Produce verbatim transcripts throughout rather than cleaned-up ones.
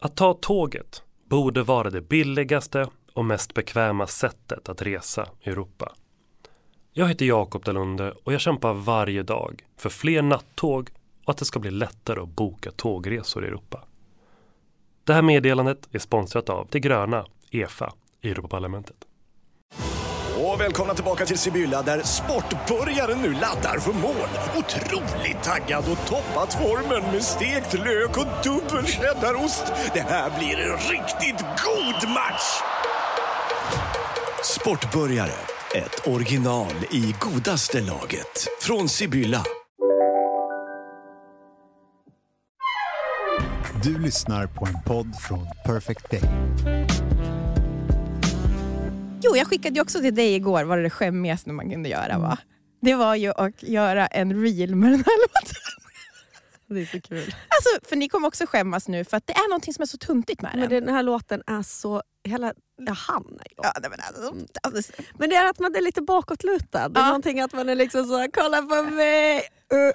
Att ta tåget borde vara det billigaste och mest bekväma sättet att resa i Europa. Jag heter Jakob Dalunde och jag kämpar varje dag för fler nattåg och att det ska bli lättare att boka tågresor i Europa. Det här meddelandet är sponsrat av det gröna E F A i Europaparlamentet. Och välkomna tillbaka till Sibylla där sportbörjaren nu laddar för mål. Otroligt taggad och toppat formen med stekt lök och dubbel cheddarost. Det här blir en riktigt god match! Sportbörjare, ett original i godaste laget. Från Sibylla. Du lyssnar på en podd från Perfect Day. Jo, jag skickade ju också till dig igår vad det skämmigaste man kunde göra va? Det var ju att göra en reel med den här låten. Det är så kul. Alltså, för ni kommer också skämmas nu för att det är någonting som är så tuntigt med den. Men den här låten är så... Hela, ja, han är ja, det, men, alltså, alltså. men det är att man är lite bakåtlutad. Det är ja. någonting att man är liksom så, kolla på mig. Uh.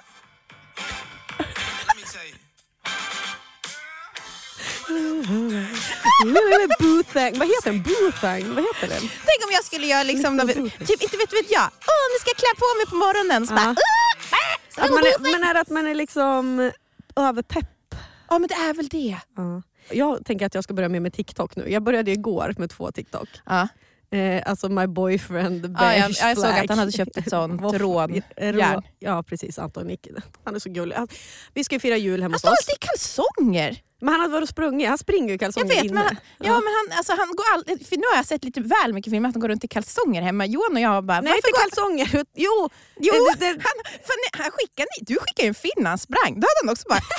Boothang. Vad heter den? Boothang? Vad heter den? Tänk om jag skulle göra liksom något, typ inte vet vet jag. Åh, nu ska jag klä på mig på morgonen så bara, uh. att man är, men är det att man är liksom överpepp? Ja, men det är väl det. Uh. Jag tänker att jag ska börja med med TikTok nu. Jag började igår med två TikTok. Ja. Eh, alltså my boyfriend ja, jag, jag såg att han hade köpt ett sånt rånjärn. Ja, precis. Anton Nick. Han är så gullig. Han, vi ska ju fira jul hemma hos oss. Han står alltid i kalsonger. Men han hade varit och sprungit. Han springer ju i kalsonger. Jag vet, inne. men, ja, ja, men han, alltså, han går alltid... För nu har jag sett lite väl mycket filmer att han går runt i kalsonger hemma. Johan och jag bara... Nej, inte går... kalsonger. Jo, jo det, det... Han, för nej, han skickar, du skickar ju en film när han sprang. Då hade han också bara...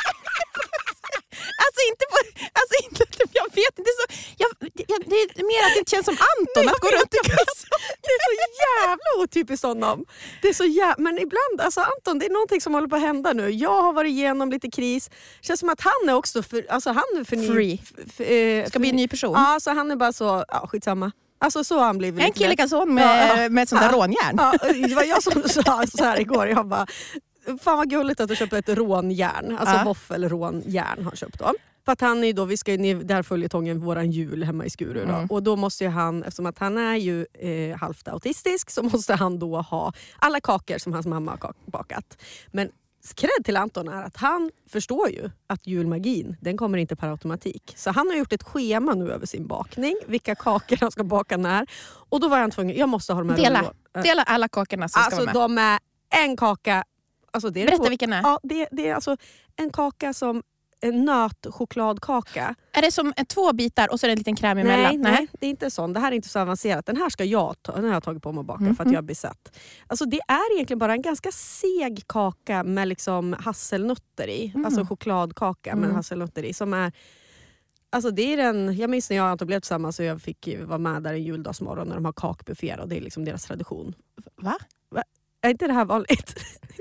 Alltså inte på, alltså inte, jag vet inte så, jag, jag, det är mer att det känns som Anton. Nej, att gå runt i kalsonger. Det är så jävla otypiskt honom. Det är så jävla, men ibland, alltså Anton, det är någonting som håller på att hända nu. Jag har varit igenom lite kris. Känns som att han är också för, alltså han är för ny, free. F, f, Ska bli en ny person. Ja, så han är bara så, ja, skitsamma. Alltså så har han blivit. En kille kalson med, ja, med ett sånt där ja, rånjärn. Ja, det var jag som sa så här igår. Jag bara, fan vad gulligt att du köpte ett rånjärn. Alltså ja. våffelrånjärn har han köpt då. För att han är då, vi ska ju där följer tången våran jul hemma i Skuru då. Mm. Och då måste ju han, eftersom att han är ju eh, halvt autistisk, så måste han då ha alla kakor som hans mamma har bakat. Men cred till Anton är att han förstår ju att julmagin, den kommer inte per automatik. Så han har gjort ett schema nu över sin bakning, vilka kakor han ska baka när. Och då var han tvungen, jag måste ha de här... Dela, rullo- dela alla kakorna som alltså, ska vara med. Alltså de är en kaka... Alltså, det är Berätta det, vilken är. Ja, det, det är alltså en kaka som... En nötchokladkaka. Är det som två bitar och så är det en liten kräm emellan? Nej, nej, det är inte sån. Det här är inte så avancerat. Den här ska jag ta, den har jag tagit på mig att baka mm-hmm. för att jag är besatt. Alltså det är egentligen bara en ganska seg kaka med liksom hasselnötter i. Mm. Alltså chokladkaka mm. med hasselnötter i. Som är, alltså det är den, jag minns när jag och Anton blev tillsammans så jag fick vara med där en juldagsmorgon när de har kakbufféer och det är liksom deras tradition. Va? Va? Är inte det här vanligt?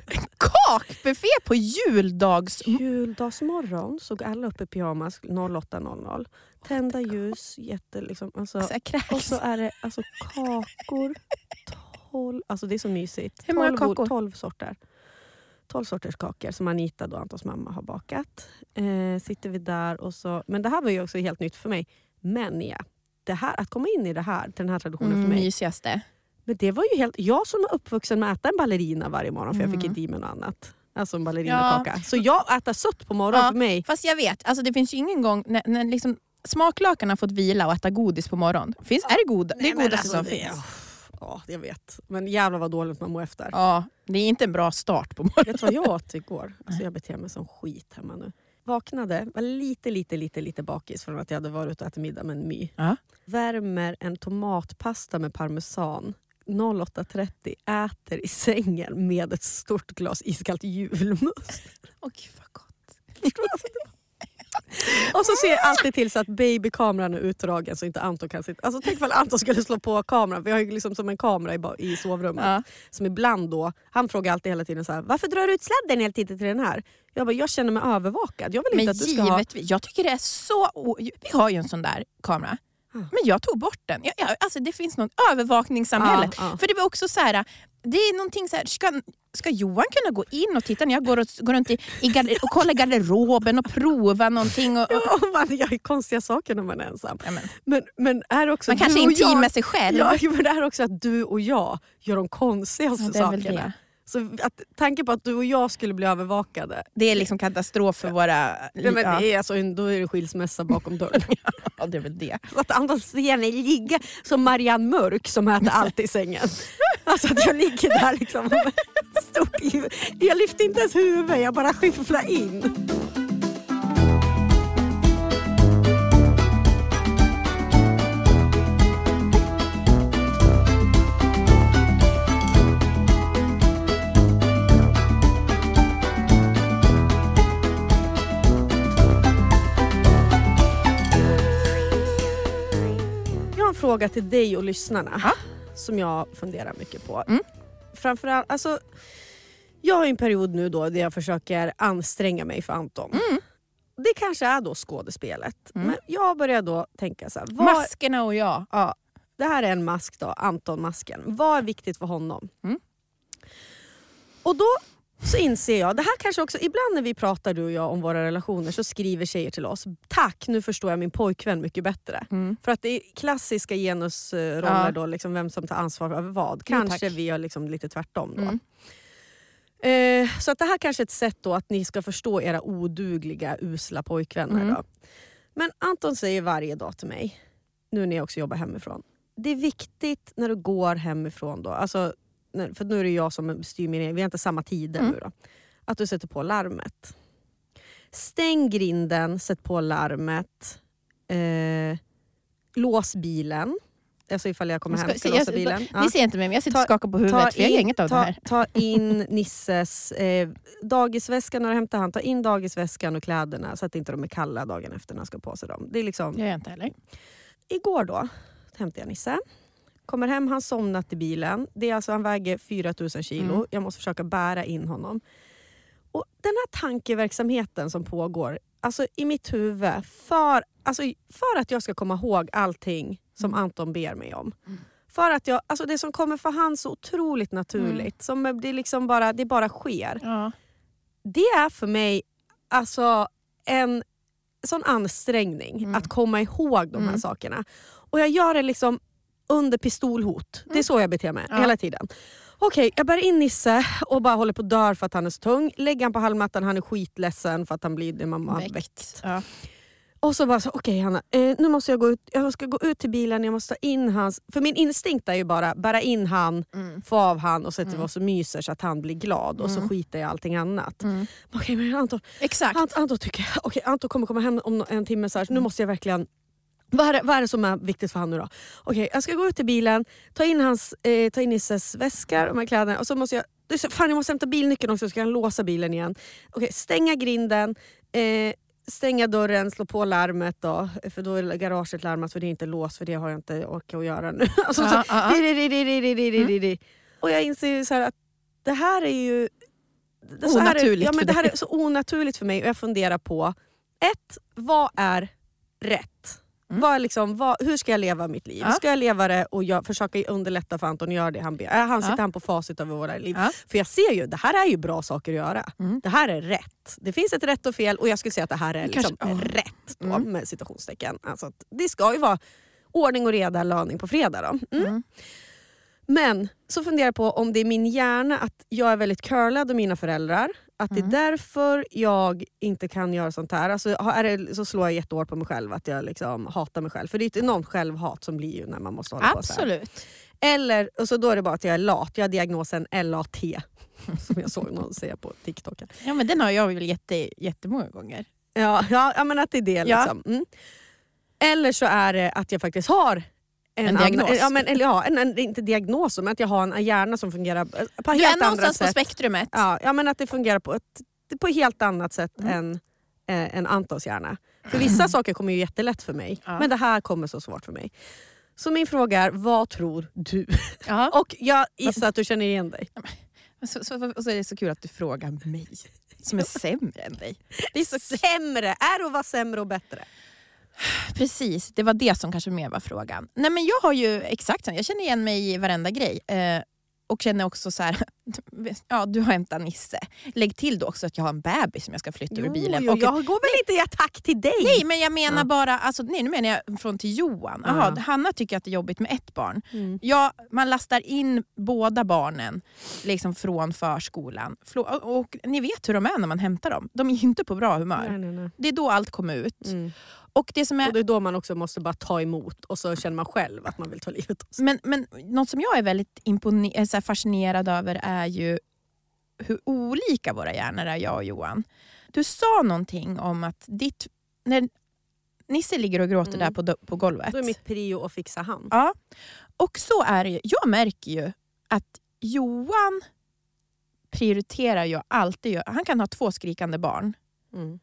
Kakbuffé på juldags... Juldagsmorgon såg alla upp i pyjamas åtta noll noll. Tända ljus, jätte liksom. Alltså, alltså, och så är det alltså kakor. tolv, alltså det är så mysigt. Hur många kakor? tolv sorter. tolv sorters kakor som Anita då, Antons mamma, har bakat. Eh, sitter vi där och så... Men det här var ju också helt nytt för mig. Men ja, det här, att komma in i det här, den här traditionen mm, för mig. Mysigaste. Men det var ju helt... Jag som är uppvuxen med att äta en ballerina varje morgon för mm. jag fick inte i mig något annat. Alltså en ballerinakaka. Ja. Så jag äter sött på morgonen ja, för mig. Fast jag vet, alltså det finns ju ingen gång när, när liksom smaklakarna har fått vila och äta godis på morgonen. Finns, är det goda? Det är godaste alltså, som det, finns. Ja, jag vet. Men jävlar vad dåligt man mår efter. Ja, det är inte en bra start på morgonen. Vet du vad jag åt igår? Alltså jag beter mig som skit hemma nu. Vaknade, var lite, lite, lite, lite bakis från att jag hade varit ute och ätit middag med en my. Ja. Värmer en tomatpasta med parmesan. åtta trettio äter i sängen med ett stort glas iskallt julmust. Åh gud vad gott. Och så ser jag alltid till så att babykameran är utdragen så inte Anton kan sitta. Alltså tänk väl Anton skulle slå på kameran. Vi har ju liksom som en kamera i, i sovrummet. Ja. Som ibland då, han frågar alltid hela tiden så här: varför drar du ut sladden hela tiden till den här? Jag bara, jag känner mig övervakad. Jag vill inte men att du ska ha... jag tycker det är så... O... Vi har ju en sån där kamera. Men jag tog bort den. Jag, jag, alltså det finns något övervakningssamhället. Ja, ja. För det var också så här, det är någonting så här, ska, ska Johan kunna gå in och titta när jag går, och, går runt i, i garder, och kollar garderoben och prova någonting? Och, och... Ja, man gör konstiga saker när man är ensam. Ja, men. Men, men är också Man kanske är intim jag, med sig själv. Ja, men det är också att du och jag gör de konstigaste Ja, det är väl sakerna. det. Så att, tanken på att du och jag skulle bli övervakade. Det är liksom katastrof för våra... Ja, men det är alltså, då är det skilsmässa bakom dörren. Ja, det är väl det. Så att Anton ser mig ligga som Marianne Mörk som äter allt i sängen. Alltså att jag ligger där liksom. Stort, jag lyfter inte ens huvudet, jag bara skyfflar in. Fråga till dig och lyssnarna ja. som jag funderar mycket på. Mm. Framförallt, alltså, jag har en period nu då där jag försöker anstränga mig för Anton. Mm. Det kanske är då skådespelet. Mm. Men jag börjar då tänka så här. Var, Maskerna och jag. Ja, det här är en mask då, Anton-masken. Vad är viktigt för honom? Mm. Och då så inser jag, det här kanske också, ibland när vi pratar du och jag om våra relationer så skriver tjejer till oss, tack nu förstår jag min pojkvän mycket bättre. Mm. För att det är klassiska genusroller ja. Då, liksom vem som tar ansvar över vad. Kanske jo, vi gör liksom lite tvärtom då. Mm. Eh, så att det här kanske är ett sätt då att ni ska förstå era odugliga, usla pojkvänner mm. då. Men Anton säger varje dag till mig, nu när jag också jobbar hemifrån, det är viktigt när du går hemifrån då, alltså för nu är det jag som styr min egen, vi har inte samma tider mm. nu då. Att du sätter på larmet. Stäng grinden, sätt på larmet. Eh, lås bilen. Alltså ifall jag kommer hem ska låsa bilen. Ja. Ni ser inte mig men jag sitter och skakar på huvudet för jag har inget av ta, det här. Ta in Nisses eh, dagisväskan när du hämtar han. Ta in dagisväskan och kläderna så att inte de är kalla dagen efter när han ska på sig dem. Det är liksom... Det gör jag inte heller. Igår då hämtade jag Nisse. Kommer hem, han somnat i bilen. Det är alltså, han väger fyra tusen kilo. Mm. Jag måste försöka bära in honom. Och den här tankeverksamheten som pågår, alltså i mitt huvud, för, alltså, för att jag ska komma ihåg allting som mm. Anton ber mig om. Mm. För att jag, alltså det som kommer för han så otroligt naturligt. Mm. Som det liksom bara, det bara sker. Ja. Det är för mig alltså en sån ansträngning mm. att komma ihåg de här mm. sakerna. Och jag gör det liksom under pistolhot. Mm. Det är så jag beter mig ja. Hela tiden. Okej, okay, jag bär in Nisse och bara håller på att dör för att han är så tung. Lägger han på halmmattan, han är skitledsen för att han blir det mamma väckt. väckt. Ja. Och så bara så, okej okay, Hanna, eh, nu måste jag gå ut. Jag ska gå ut till bilen, jag måste ta in hans. För min instinkt är ju bara bära in han, mm. få av han och sätta mm. vad som myser så att han blir glad. Och mm. så skiter jag i allting annat. Mm. Okej, okay, men Anton, Exakt. Anton, Anton tycker jag, okej, okay, Anton kommer komma hem om en timme så här, så nu måste jag verkligen. Vad är, det, vad är det som är viktigt för han nu då? Okej, okay, jag ska gå ut till bilen, ta in hans, eh, ta in Nisses väskor och de här kläderna. Och så måste jag, fan jag måste hämta bilnyckeln också så ska jag låsa bilen igen. Okej, okay, stänga grinden, eh, stänga dörren, slå på larmet då. För då är garaget larmat för det är inte låst för det har jag inte orkat att göra nu. Alltså, ja, så, ja, ja. Di, di, di, di, di, di, di, di. Och jag inser ju så här att det här är ju... Det, så här är, ja, men det här är så onaturligt för mig och jag funderar på ett, vad är rätt? Mm. Vad är liksom, vad, hur ska jag leva mitt liv? Ja. Ska jag leva det och jag försöka underlätta för Anton och göra det han ber? Äh, han sitter ja. han på facit över våra liv. Ja. För jag ser ju, det här är ju bra saker att göra. Mm. Det här är rätt. Det finns ett rätt och fel och jag skulle säga att det här är liksom kanske, oh. rätt då, mm. med citationstecken. Alltså att det ska ju vara ordning och reda, löning på fredag då. Mm. Mm. Men så funderar jag på om det är min hjärna att jag är väldigt curlad av mina föräldrar. Att det är därför jag inte kan göra sånt här. Alltså, är det, så slår jag jättehårt på mig själv att jag liksom hatar mig själv. För det är ett enormt självhat som blir ju när man måste hålla Absolut. på så här. Absolut. Eller, och så då är det bara att jag är lat. Jag har diagnosen L A T. Som jag såg någon säga på TikTok. Ja men den har jag väl jätte, jättemånga gånger. Ja, ja, ja men att det är det liksom. Ja. Mm. Eller så är det att jag faktiskt har En, en diagnos. An, ja, men, eller, ja, en, en, inte diagnos, men att jag har en hjärna som fungerar på du helt är andra sätt. På spektrumet. Ja, ja, men att det fungerar på ett på ett helt annat sätt mm. än, eh, än Antons hjärna. För vissa mm. saker kommer ju jättelätt för mig, ja. Men det här kommer så svårt för mig. Så min fråga är, vad tror du? Ja. Och jag gissar att du känner igen dig. Så, så, och så är det så kul att du frågar mig, som är sämre än dig. Det är så sämre. Är det att vara sämre och bättre? Precis, det var det som kanske mer var frågan. Nej, men jag har ju exakt, jag känner igen mig i varenda grej. Eh, och känner också så här, ja, du har hämtat Nisse. Lägg till då också att jag har en bebis som jag ska flytta Jo, ur bilen. jo, och jag går väl inte i attack till dig? Nej, men jag menar Ja. bara, alltså, nej, nu menar jag från till Johan. Aha, Ja. Hanna tycker att det är jobbigt med ett barn. Mm. Ja, man lastar in båda barnen liksom från förskolan. Och, och, och ni vet hur de är när man hämtar dem. De är ju inte på bra humör. Nej, nej, nej. Det är då allt kommer ut. Mm. Och det som är... Och det är då man också måste bara ta emot och så känner man själv att man vill ta livet av sig. Men, men något som jag är väldigt imponer- så här fascinerad över är ju hur olika våra hjärnor är, jag och Johan. Du sa någonting om att ditt, när Nisse ligger och gråter Mm. där på, på golvet. Då är mitt prio att fixa han. Ja, och så är det ju. Jag märker ju att Johan prioriterar ju alltid. Han kan ha två skrikande barn. Mm.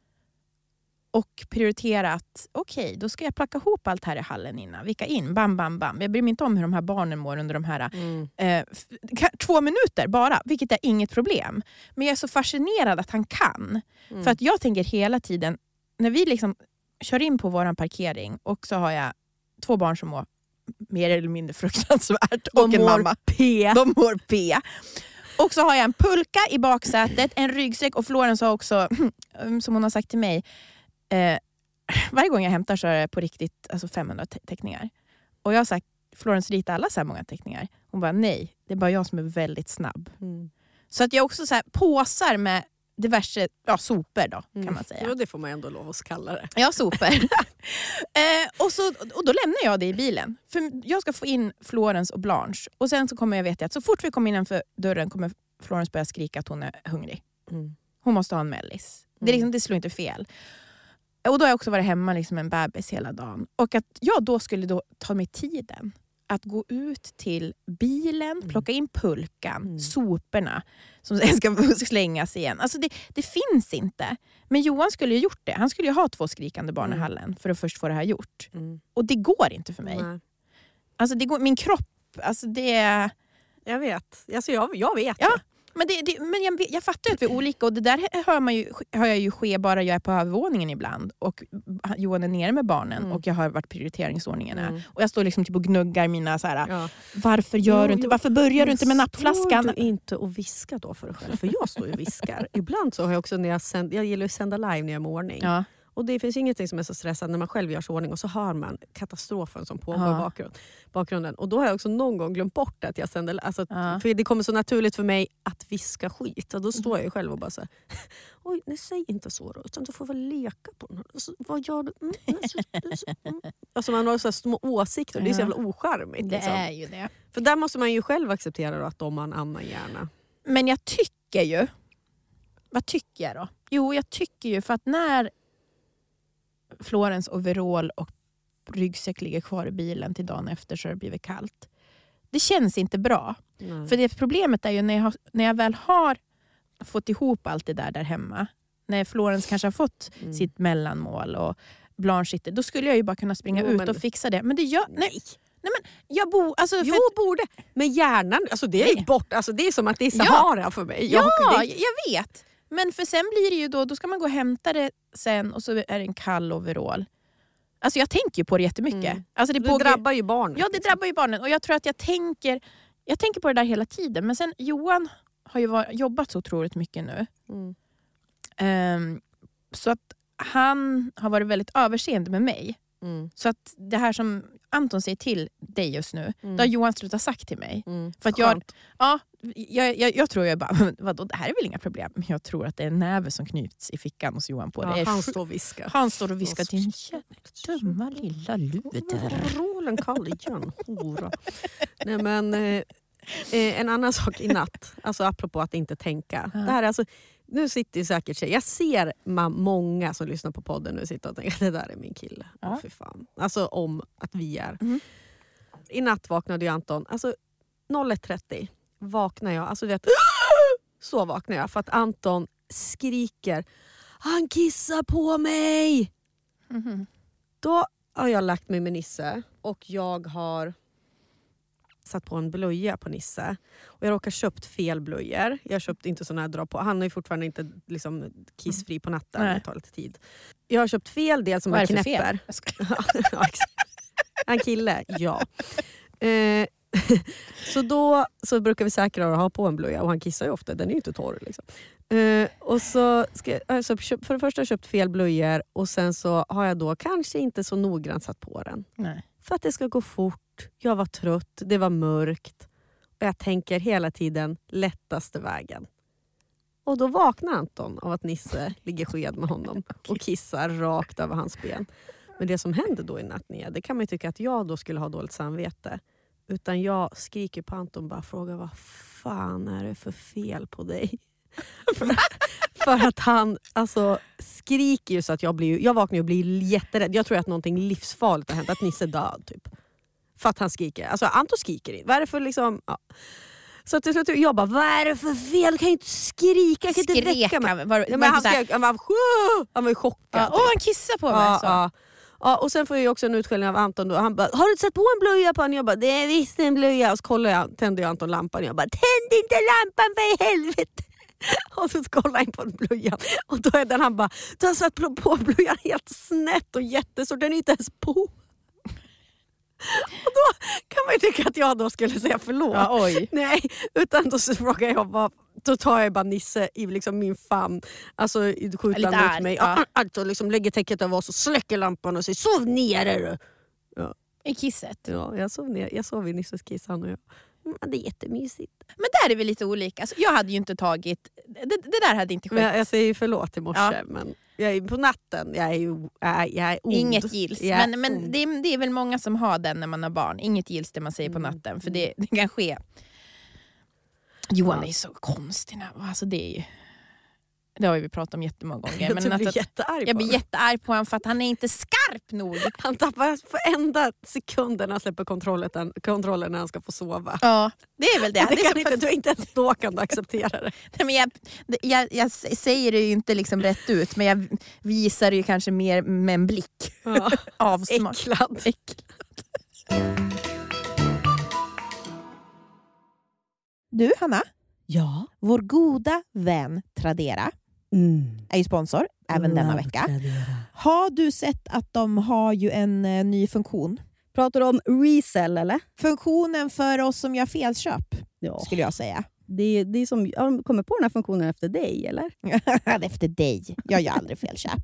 Och prioritera att okej, okay, då ska jag plocka ihop allt här i hallen innan. Vilka in, bam, bam, bam. Jag bryr mig inte om hur de här barnen mår under de här Mm. eh, f- två minuter bara. Vilket är inget problem. Men jag är så fascinerad att han kan. Mm. För att jag tänker hela tiden, när vi liksom kör in på våran parkering och så har jag två barn som mår mer eller mindre fruktansvärt. De och en mår mamma. P. De mår P. Och så har jag en pulka i baksätet, en ryggsäck och Florence har också, som hon har sagt till mig, Eh, varje gång jag hämtar så är det på riktigt alltså femhundra te- teckningar. Och jag har sagt, Florence ritar alla så här många teckningar. Hon bara, nej, det är bara jag som är väldigt snabb. Mm. Så att jag också så här påsar med diverse ja, sopor då, Mm. kan man säga. Jo, det får man ändå lov att kalla det. Ja, sopor. eh, och, så, och då lämnar jag det i bilen. För jag ska få in Florence och Blanche. Och sen så kommer jag veta att så fort vi kommer innanför dörren kommer Florence börja skrika att hon är hungrig. Mm. Hon måste ha en mellis. Det, är liksom, det slår inte fel. Och då har jag också varit hemma liksom med en bebis hela dagen. Och att jag då skulle då ta mig tiden att gå ut till bilen, Mm. plocka in pulkan, Mm. soporna som sen ska slängas igen. Alltså det, det finns inte. Men Johan skulle ju gjort det. Han skulle ju ha två skrikande barn Mm. i hallen för att först få det här gjort. Mm. Och det går inte för mig. Nej. Alltså det går, min kropp, alltså det är... Jag vet. Alltså jag, jag vet. Ja. Men, det, det, men jag, jag fattar ju att vi är olika och det där hör, man ju, hör jag ju ske bara jag är på övervåningen ibland och Johan är nere med barnen Mm. och jag har varit prioriteringsordningarna. Mm. Och jag står liksom typ och gnuggar mina så här, Ja. varför gör Jo, du inte, jo. varför börjar du inte med Men nappflaskan? Står du inte och viska då för dig själv? För jag står ju och viskar. Ibland så har jag också när jag sänd, jag gillar att sända live när jag är med ordning. Ja. Och det finns ingenting som är så stressande när man själv gör så ordning och så hör man katastrofen som pågår Ja. i bakgrund, bakgrunden. Och då har jag också någon gång glömt bort att jag sänder, alltså, Ja. för det kommer så naturligt för mig att viska skit. Och då står jag ju själv och bara så här, oj, nej, säg inte så då, utan du får väl leka på den. Alltså, vad gör du? Mm, alltså, alltså, mm. Alltså man har så här små åsikter, det är så jävla ocharmigt. Det Liksom. är ju det. För där måste man ju själv acceptera då, att de har en annan hjärna. Men jag tycker ju, vad tycker jag då? Jo, jag tycker ju för att när Florence overall och ryggsäck ligger kvar i bilen till dagen efter så har det blivit kallt. Det känns inte bra. Nej. För det problemet är ju när jag, har, när jag väl har fått ihop allt det där där hemma. När Florence kanske har fått Mm. sitt mellanmål och Blanche sitter. Då skulle jag ju bara kunna springa Jo, ut men- och fixa det. Men det gör... Nej. Nej. Nej men jag bor... Alltså, för Jo, att- borde. Men hjärnan, alltså det är Nej. ju bort. Alltså det är som att det är Ja. Sahara för mig. Jag, ja, det, jag vet. Men för sen blir det ju då, då ska man gå och hämta det sen och så är det en kall overall. Alltså jag tänker ju på det jättemycket. Mm. Alltså det, det pågår, drabbar ju barnet. Ja, det liksom. drabbar ju barnen. Och jag tror att jag tänker, jag tänker på det där hela tiden. Men sen Johan har ju var, jobbat så otroligt mycket nu. Mm. Ehm, så att han har varit väldigt överseende med mig. Mm. Så att det här som Anton säger till dig just nu, Mm. det har Johan slutat sagt till mig. Mm. För att jag, Skönt. ja, jag, jag, jag tror jag bara, men vadå, det här är väl inga problem. Men jag tror att det är en näve som knyts i fickan hos Johan på. Ja, det är han sju- står och viskar. han står och viskar till en dumma lilla luder. Rollen kall igen. Hora. Nej, men, eh, eh, en annan sak i natt, alltså apropå att inte tänka. Ja. Det här, är alltså, nu sitter ju säkert tjejer. Jag ser ma- många som lyssnar på podden nu sitter och tänker att det där är min kille. Ja. Åh, fy fan. Alltså om att vi är. Mm. I natt vaknade ju Anton. Alltså ett trettio vaknar jag. Alltså vet, så vaknar jag för att Anton skriker. Han kissar på mig! Mhm. Då har jag lagt mig med Nisse och jag har satt på en blöja på Nisse. Och jag råkar köpt fel blöjor. Jag har köpt inte såna här dra på. Han är ju fortfarande inte liksom kissfri på natten. Nej. Det tar lite tid. jag har köpt fel del som Vad man är det för knäpper. fel? Jag skojar. Ja, exakt. En kille, ja. Eh, så då så brukar vi säkra att ha på en blöja och han kissar ju ofta, den är ju inte torr liksom. Eh, och så ska jag, alltså, för det första har jag köpt fel blöjor och sen så har jag då kanske inte så noggrant satt på den. Nej. För att det ska gå fort, jag var trött, det var mörkt och jag tänker hela tiden lättaste vägen. Och då vaknar Anton av att Nisse ligger sked med honom och kissar rakt över hans ben. Men det som händer då i nattningen, det kan man ju tycka att jag då skulle ha dåligt samvete. Utan jag skriker på Anton och bara frågar vad fan är det för fel på dig? för, för att han alltså skriker ju så att jag blir, jag vaknar och blir jätterädd. Jag tror att någonting livsfarligt har hänt, att Nisse är död typ. För att han skriker. Alltså Anton skriker inte. Vad är det för liksom... Ja. Så till slut jag bara, vad är det för fel? Du kan ju inte skrika, jag kan inte väcka mig. Han, var, Ja, var men han, så här, skrek, han, var, han var ju chockad. ja, åh, han kissar på mig. Ja, Så. ja. Ja, och sen får jag också en utskällning av Anton då. Han bara, har du inte satt på en blöja på honom? Jag bara, det är visst en blöja. Och så kollar jag, tänder jag Anton lampan. Jag bara, tänd inte lampan för i helvete. Och så kollar jag in på blöjan. Och då är den, han bara, du har satt på blöjan helt snett och jättestor. Den är inte ens på. Och då kan man ju tycka att jag då skulle säga förlåt. Ja, oj. Nej, utan då så frågar jag vad, då tar jag bara Nisse i liksom min famn, alltså skjuter han mot mig, ja. alltså liksom lägger täcket över oss och släcker lampan och säger sov ner är du. Ja. I kisset. Ja, jag sov ner, jag sov i Nisses kiss han och jag. Mm, det är jättemysigt. Men där är vi lite olika. Alltså, jag hade ju inte tagit, det, det där hade inte skett. Men jag, jag säger ju förlåt i morse, Ja. men jag är på natten, jag är ju jag, jag är ond. Inget gills. Jag är Men, men ond. det, är, det är väl många som har den när man har barn. Inget gills det man säger på natten. För det, det kan ske. Johan är så konstig. Alltså det är ju... Det har vi pratat om jättemånga gånger. Men jag blir att, jättearg på jag blir honom. jättearg på honom för att han är inte skarp nog. Han tappar för enda sekunden när han släpper kontrollen, kontrollen när han ska få sova. Ja, det är väl det. Det, det är kan så inte, för, du inte ens då kan du acceptera det. nej, men jag, jag, jag säger det ju inte liksom rätt ut. Men jag visar det ju kanske mer med en blick. Ja. Avsmak. Äcklad. Äcklad. Du Hanna, Ja. vår goda vän Tradera Mm. är ju sponsor även denna vecka. Tradera. Har du sett att de har ju en eh, ny funktion? Pratar du om resell eller? Funktionen för oss som gör felköp, Ja. skulle jag säga. Det, det är som, har de kommit på den här funktionen efter dig eller? Efter dig. Jag gör aldrig felköp.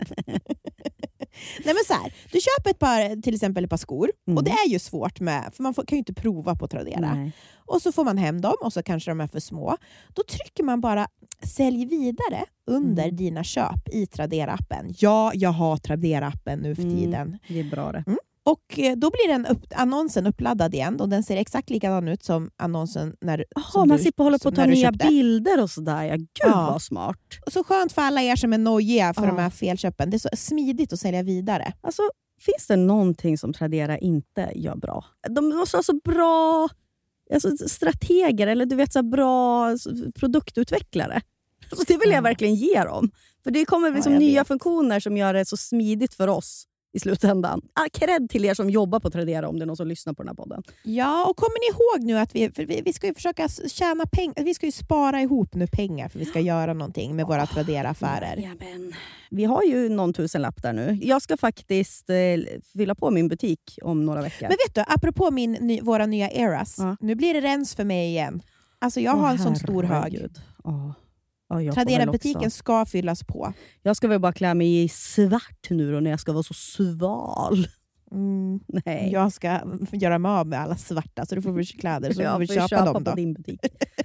Nej men så här, du köper ett par, till exempel ett par skor Mm. och det är ju svårt med, för man får, kan ju inte prova på Tradera. Nej. Och så får man hem dem och så kanske de är för små. Då trycker man bara sälj vidare under Mm. dina köp i Tradera-appen. Ja, jag har Tradera-appen nu för Mm. tiden. Det är bra det. Och eh, då blir den upp, annonsen uppladdad igen och den ser exakt likadan ut som annonsen när, Jaha, som man du, slipper hålla på som att ta när du nya köpte. bilder och sådär. Ja, gud Ja. vad smart. Så skönt för alla er som är nojiga för Ja. de här felköpen. Det är så smidigt att sälja vidare. Alltså, finns det någonting som Tradera inte gör bra? De måste ha så bra alltså, strateger eller du vet så här, bra alltså, produktutvecklare. Alltså, det vill jag Ja. verkligen ge dem. För det kommer liksom Ja, jag nya vet. funktioner som gör det så smidigt för oss i slutändan. Ah, cred till er som jobbar på Tradera om det är någon som lyssnar på den här podden. Ja, och kommer ni ihåg nu att vi, för vi, vi ska ju försöka tjäna pengar, vi ska ju spara ihop nu pengar för vi ska göra någonting med våra Tradera-affärer. Jajamän. Vi har ju någon tusenlapp där nu. Jag ska faktiskt eh, fylla på min butik om några veckor. Men vet du, apropå min, ny, våra nya Eras, Ja. nu blir det rens för mig igen. Alltså jag har Åh, en sån stor hög. herregud. Ja. Ja, jag får väl Tradera-butiken också. ska fyllas på. Jag ska väl bara klä mig i svart nu då, när jag ska vara så sval. Mm. Nej. Jag ska göra mig av med alla svarta, så du får väl kläder så jag får vi får köpa, köpa dem på då. din butik.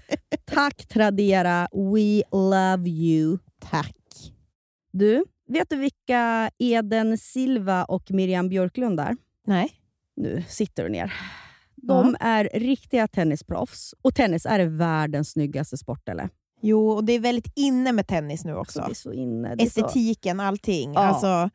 Tack Tradera, we love you. Tack. Du, vet du vilka Eden Silva och Miriam Björklund är? Nej. Nu sitter du ner. De är riktiga tennisproffs. Och tennis är världens snyggaste sport, eller? Jo, och det är väldigt inne med tennis nu också. Det är så inne. Det är så... Estetiken, allting. Ja. Alltså,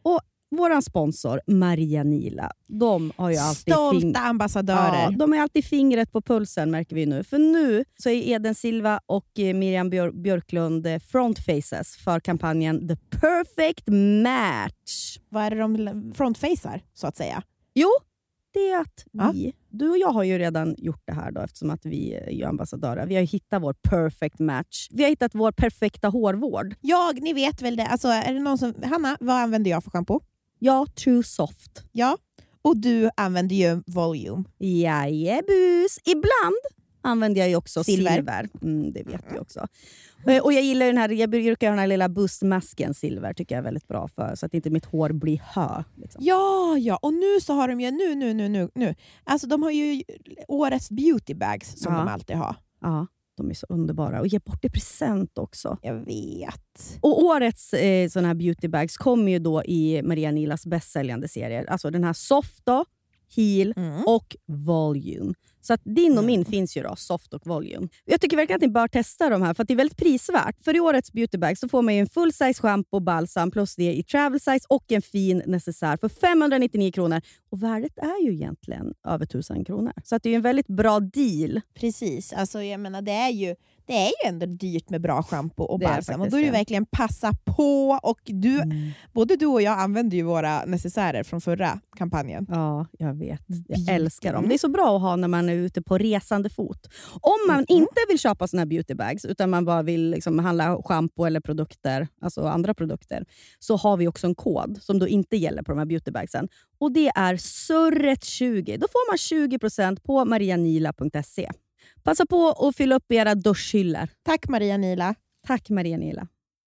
Våran sponsor, Maria Nila, de har ju alltid stolta fing- ambassadörer. Ja, de har alltid fingret på pulsen, märker vi nu. För nu så är Eden Silva och eh, Miriam Björ- Björklund eh, frontfaces för kampanjen The Perfect Match. Vad är det de frontfacar, så att säga? Jo, det är att Ja. vi, du och jag har ju redan gjort det här då, eftersom att vi är ju ambassadörer. Vi har hittat vår perfect match. Vi har hittat vår perfekta hårvård. Jag, ni vet väl det. Alltså, är det någon som... Hanna, vad använder jag för shampoo? Ja, True Soft. Ja. Och du använder ju Volume. Jajebus. Ibland använder jag ju också Silver. silver. Mm, det vet vi också. Eh, Och jag gillar den här, jag brukar ha den här lilla bustmasken silver, tycker jag är väldigt bra för, så att inte mitt hår blir hö. Liksom. Ja, ja. Och nu så har de ju... Nu, nu, nu, nu. nu. Alltså, de har ju årets beauty bags som Ja. de alltid har. Ja, de är så underbara. Och ge bort i present också. Jag vet. Och årets eh, såna här beauty bags kommer ju då i Maria Nilas bästsäljande serier. Alltså den här Soft då, Heal Mm. och Volume. Så att din och min finns ju då, Soft och Volume. Jag tycker verkligen att ni bör testa de här för att det är väldigt prisvärt. För i årets beauty bag så får man ju en full size shampoo och balsam plus det i travel size och en fin necessär för femhundranittionio kronor. Och värdet är ju egentligen över tusen kronor. Så att det är en väldigt bra deal. Precis. Alltså, jag menar, det är ju... Det är ju ändå dyrt med bra shampoo och Det är balsam. Och faktiskt då är det det. verkligen passa på. Och du, Mm. både du och jag använder ju våra necessärer från förra kampanjen. Ja, jag vet. Jag Beauty. älskar dem. Det är så bra att ha när man är ute på resande fot. Om man Mm. inte vill köpa såna här beautybags utan man bara vill liksom handla shampoo eller produkter, alltså andra produkter, så har vi också en kod som då inte gäller på de här beautybagsen. Och det är surret tjugo. Då får man tjugo procent på marianila punkt se. Passa på att fylla upp era duschhyllor. Tack Maria Nila. Tack Maria Nila.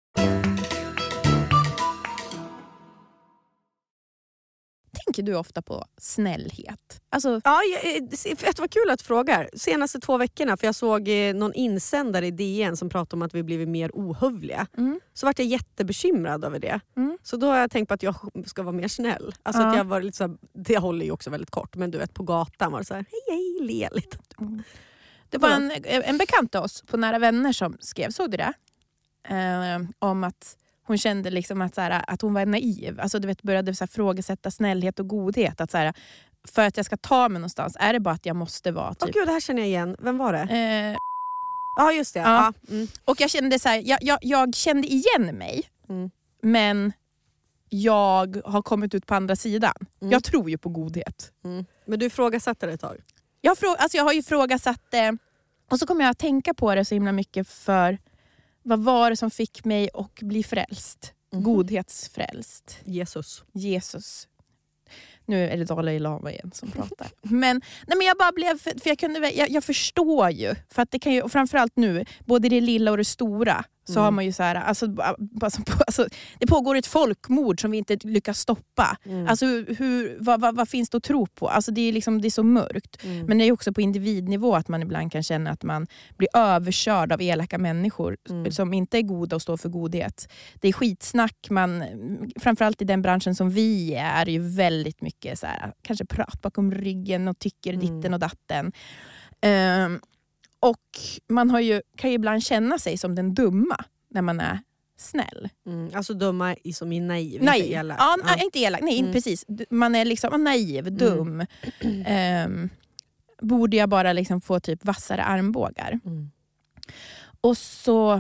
Tänker du ofta på snällhet? Alltså, Ja, jag- det var kul att du frågar. Senaste två veckorna, för jag såg eh, någon insändare i D N som pratade om att vi blivit mer ohövliga. Mm. Så vart jag jättebekymrad över det. Mm. Så då har jag tänkt på att jag ska vara mer snäll. Alltså Ja. att jag var lite så här, det håller ju också väldigt kort, men du vet på gatan var det så här, hej hej, le lite. det var en, en bekant till oss på Nära Vänner som skrev, såg du det? Eh, om att hon kände liksom att, så här, att hon var naiv. Alltså, du vet, började så här, frågasätta snällhet och godhet. Att, så här, för att jag ska ta mig någonstans, är det bara att jag måste vara Åh typ... gud, det här känner jag igen. Vem var det? Eh, Ja, just det. Ja. Ja. Mm. och jag kände så här, jag, jag, jag kände igen mig. Mm. Men jag har kommit ut på andra sidan. Mm. Jag tror ju på godhet. Mm. Men du ifrågasatte det ett tag? Jag, har frå- alltså jag har ju ifrågasatt det. Och så kommer jag att tänka på det så himla mycket för vad var det som fick mig att bli frälst? Mhm. Godhetsfrälst. Jesus. Jesus. Nu är det Dalai Lama igen som pratar. Men, nej men jag bara blev, för för jag, kunde, jag, jag förstår ju. För att det kan ju, och framförallt nu, både det lilla och det stora, så Mm. har man ju så här, alltså, alltså, alltså, det pågår ett folkmord som vi inte lyckas stoppa. Mm. Alltså hur, vad, vad, vad finns det att tro på? Alltså det är liksom, det är så mörkt. Mm. Men det är också på individnivå att man ibland kan känna att man blir överkörd av elaka människor Mm. som inte är goda och står för godhet. Det är skitsnack. Man, framförallt i den branschen som vi är, är det ju väldigt mycket så här, kanske prat bakom ryggen och tycker Mm. ditten och datten. Um, och man har ju, kan ju ibland känna sig som den dumma när man är snäll. Mm. Alltså dumma i som i naiv, Naiv. inte elak. Ja, nej, inte elak. Nej, Mm. precis. D- Man är liksom naiv, dum. Ehm, borde jag bara liksom få typ vassare armbågar. Mm. Och så...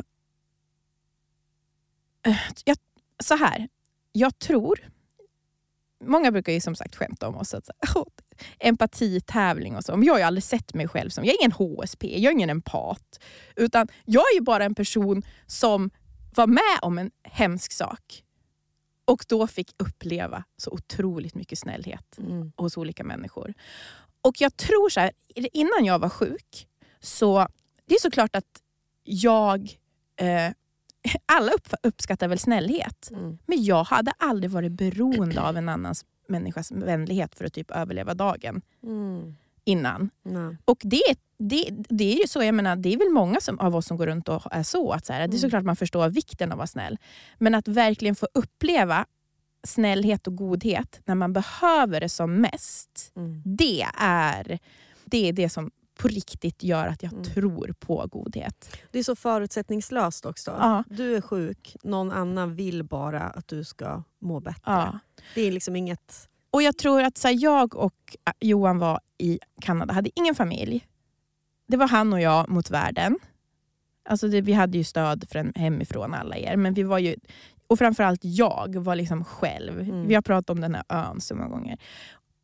Eh, Jag, så här. Jag tror... Många brukar ju som sagt skämta om oss. Att, oh, empatitävling och så. Men jag har ju aldrig sett mig själv som... Jag är ingen H S P, jag är ingen empat. Utan jag är ju bara en person som var med om en hemsk sak. Och då fick uppleva så otroligt mycket snällhet Mm. hos olika människor. Och jag tror så här, innan jag var sjuk, så det är såklart att jag... Eh, alla upp, uppskattar väl snällhet. Mm. Men jag hade aldrig varit beroende av en annans människas vänlighet för att typ överleva dagen Mm. innan. Nej. Och det, det, det är ju så, jag menar, det är väl många som, av oss som går runt och är så. Att så här, det är såklart man förstår vikten av att vara snäll. Men att verkligen få uppleva snällhet och godhet när man behöver det som mest. Mm. Det är det, är det som på riktigt gör att jag Mm. tror på godhet. Det är så förutsättningslöst också. Ja. Du är sjuk, någon annan vill bara att du ska må bättre. Ja. Det är liksom inget... Och jag tror att så här, jag och Johan var i Kanada, hade ingen familj. Det var han och jag mot världen. Alltså det, vi hade ju stöd från hemifrån alla er. Men vi var ju, och framförallt jag var liksom själv. Mm. Vi har pratat om den här ön så många gånger.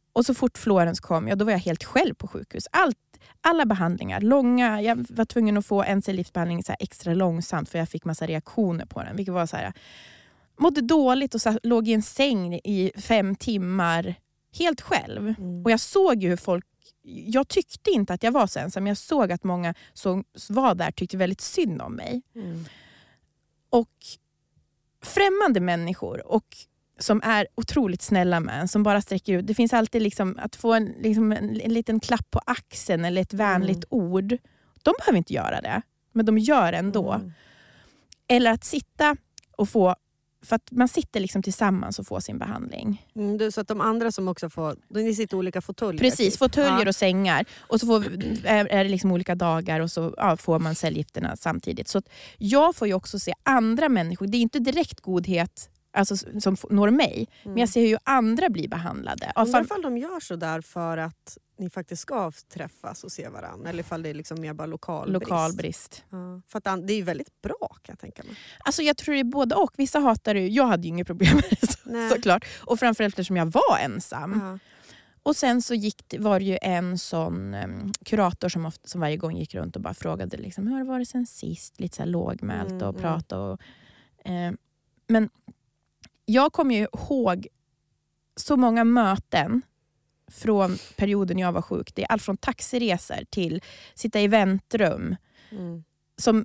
Och så fort Florence kom, ja, då var jag helt själv på sjukhus. Allt, alla behandlingar, långa. Jag var tvungen att få en cellgiftsbehandling så här extra långsamt för jag fick massa reaktioner på den. Vilket var så här, mådde dåligt och så låg i en säng i fem timmar helt själv. Mm. Och jag såg ju hur folk, jag tyckte inte att jag var så ensam. Jag såg att många som var där tyckte väldigt synd om mig. Mm. Och främmande människor och som är otroligt snälla med en, som bara sträcker ut. Det finns alltid liksom att få en, liksom en, en liten klapp på axeln eller ett vänligt mm. ord. De behöver inte göra det, men de gör ändå. Mm. Eller att sitta och få, för att man sitter liksom tillsammans och får sin behandling. Mm, det är så att de andra som också får, ni sitter olika fåtöljer. Precis, typ. fåtöljer ja. och sängar. Och så får, är, är det liksom olika dagar och så ja, får man cellgifterna samtidigt. Så att jag får ju också se andra människor. Det är inte direkt godhet alltså, som når mig. Mm. Men jag ser hur andra blir behandlade. I alla fall de gör så där för att ni faktiskt ska träffas och se varandra. Eller ifall det är liksom mer bara lokal brist. Lokal brist. Ja, för att det är ju väldigt bra kan jag tänka mig. Alltså jag tror det är både och. Vissa hatar det. Jag hade ju inget problem med det så, såklart. Och framförallt eftersom jag var ensam. Ja. Och sen så gick, var det ju en sån um, kurator som, ofta, som varje gång gick runt och bara frågade liksom, hur har det varit sen sist? Lite så här lågmält mm, och prata. Och, eh, men jag kommer ju ihåg så många möten från perioden jag var sjuk. Det är allt från taxiresor till sitta i väntrum. Mm. Som,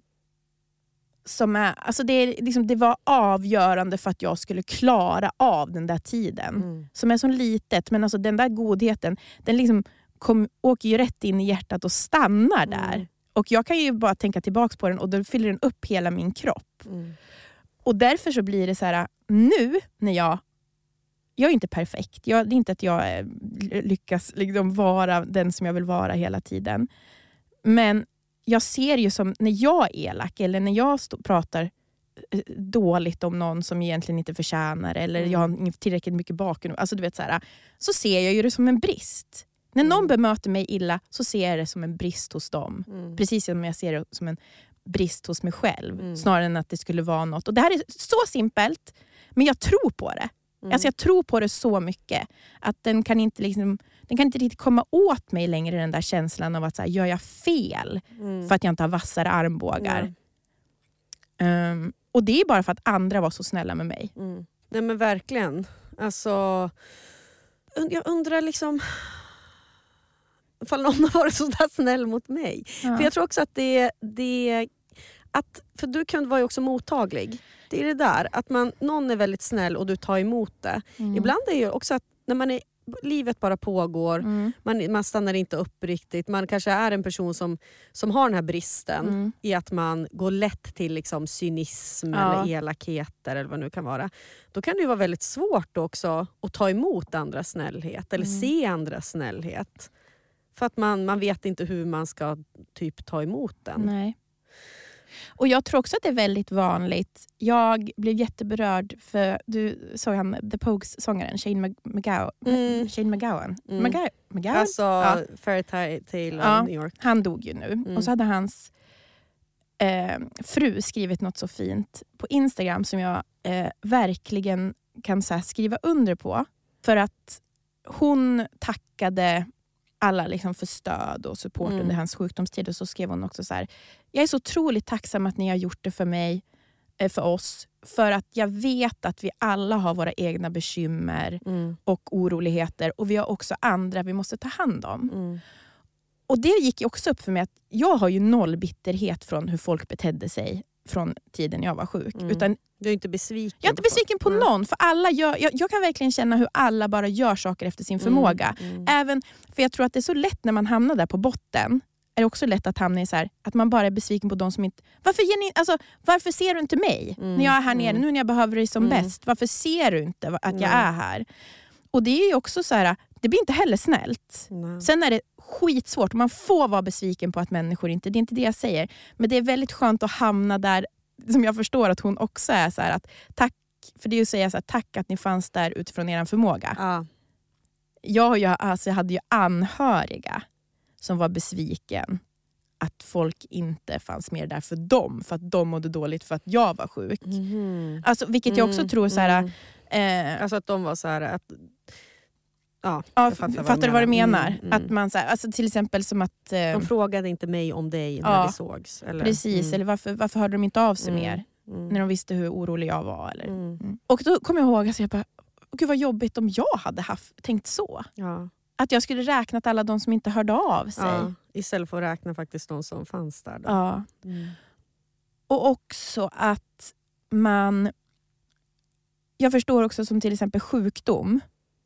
som är, alltså det, är liksom, det var avgörande för att jag skulle klara av den där tiden. Mm. Som är så litet, men alltså den där godheten, den liksom kom, åker ju rätt in i hjärtat och stannar där. Mm. Och jag kan ju bara tänka tillbaka på den och då fyller den upp hela min kropp. Mm. Och därför så blir det så här, nu när jag jag är inte perfekt. Jag, det är inte att jag lyckas liksom vara den som jag vill vara hela tiden. Men jag ser ju som när jag är elak eller när jag stå, pratar dåligt om någon som egentligen inte förtjänar eller mm. jag har tillräckligt mycket bakgrund. Alltså du vet så här, så ser jag ju det som en brist. När någon mm. bemöter mig illa så ser jag det som en brist hos dem. Mm. Precis som jag ser det som en brist hos mig själv. Mm. Snarare än att det skulle vara något. Och det här är så simpelt. Men jag tror på det. Mm. Alltså jag tror på det så mycket. Att den kan inte liksom, den kan inte riktigt komma åt mig längre, den där känslan av att så här, gör jag fel mm. för att jag inte har vassare armbågar. Mm. Um, och det är bara för att andra var så snälla med mig. Mm. Nej men verkligen. Alltså, jag undrar liksom ifall någon har varit så där snäll mot mig. Ja. För jag tror också att det, det att, för du kan vara ju också mottaglig. Det är det där, att man, någon är väldigt snäll och du tar emot det. Mm. Ibland är det ju också att när man är, livet bara pågår, mm. man, man stannar inte upp riktigt. Man kanske är en person som, som har den här bristen mm. i att man går lätt till liksom cynism ja. eller elakheter eller vad det nu kan vara. Då kan det ju vara väldigt svårt också att ta emot andras snällhet eller mm. se andras snällhet. För att man, man vet inte hur man ska typ ta emot den. Nej. Och jag tror också att det är väldigt vanligt. Jag blev jätteberörd för du såg han The Pogues-sångaren Shane McGowan. Mm. Shane McGowan. Mm. McGowan. McGowan? Alltså ja. Fairy Tale ja, New York. Han dog ju nu. Mm. Och så hade hans eh, fru skrivit något så fint på Instagram som jag eh, verkligen kan så här, skriva under på. För att hon tackade alla liksom för stöd och support mm. under hans sjukdomstid. Och så skrev hon också så här: jag är så otroligt tacksam att ni har gjort det för mig, för oss. För att jag vet att vi alla har våra egna bekymmer mm. och oroligheter. Och vi har också andra vi måste ta hand om. Mm. Och det gick ju också upp för mig att jag har ju noll bitterhet från hur folk betedde sig från tiden jag var sjuk. Mm. Utan du är inte besviken? Jag är inte besviken på, på någon. För alla gör, jag, jag kan verkligen känna hur alla bara gör saker efter sin förmåga. Mm. Mm. Även, för jag tror att det är så lätt när man hamnar där på botten. Är det också lätt att hamna i så här, att man bara är besviken på de som inte... Varför, ger ni, alltså, varför ser du inte mig mm. när jag är här nere? Nu när jag behöver dig som mm. bäst. Varför ser du inte att jag är här? Och det är ju också så här, det blir inte heller snällt. Mm. Sen är det skitsvårt. Man får vara besviken på att människor inte... Det är inte det jag säger. Men det är väldigt skönt att hamna där, som jag förstår att hon också är så här, att tack, för det är ju att säga så här, tack att ni fanns där utifrån er förmåga. Ja. Jag, jag, alltså, jag hade ju anhöriga som var besviken att folk inte fanns mer där för dem. För att de mådde dåligt för att jag var sjuk. Mm. Alltså, vilket jag också tror så här... Mm. Eh, alltså att de var så här... Att, Ja, Ja, jag fattar, fattar du vad du menar? Mm, mm. Att man, så här, alltså till exempel som att... Eh, De frågade inte mig om dig när ja, vi sågs. Eller? Precis, Mm. eller varför, varför hörde de inte av sig Mm. mer? Mm. När de visste hur orolig jag var. Eller? Mm. Mm. Och då kom jag ihåg att jag bara, gud vad jobbigt om jag hade haft, tänkt så. Ja. Att jag skulle räknat alla de som inte hörde av sig. Ja. Istället för att räkna faktiskt de som fanns där. Då. Ja. Mm. Och också att man... Jag förstår också som till exempel sjukdom.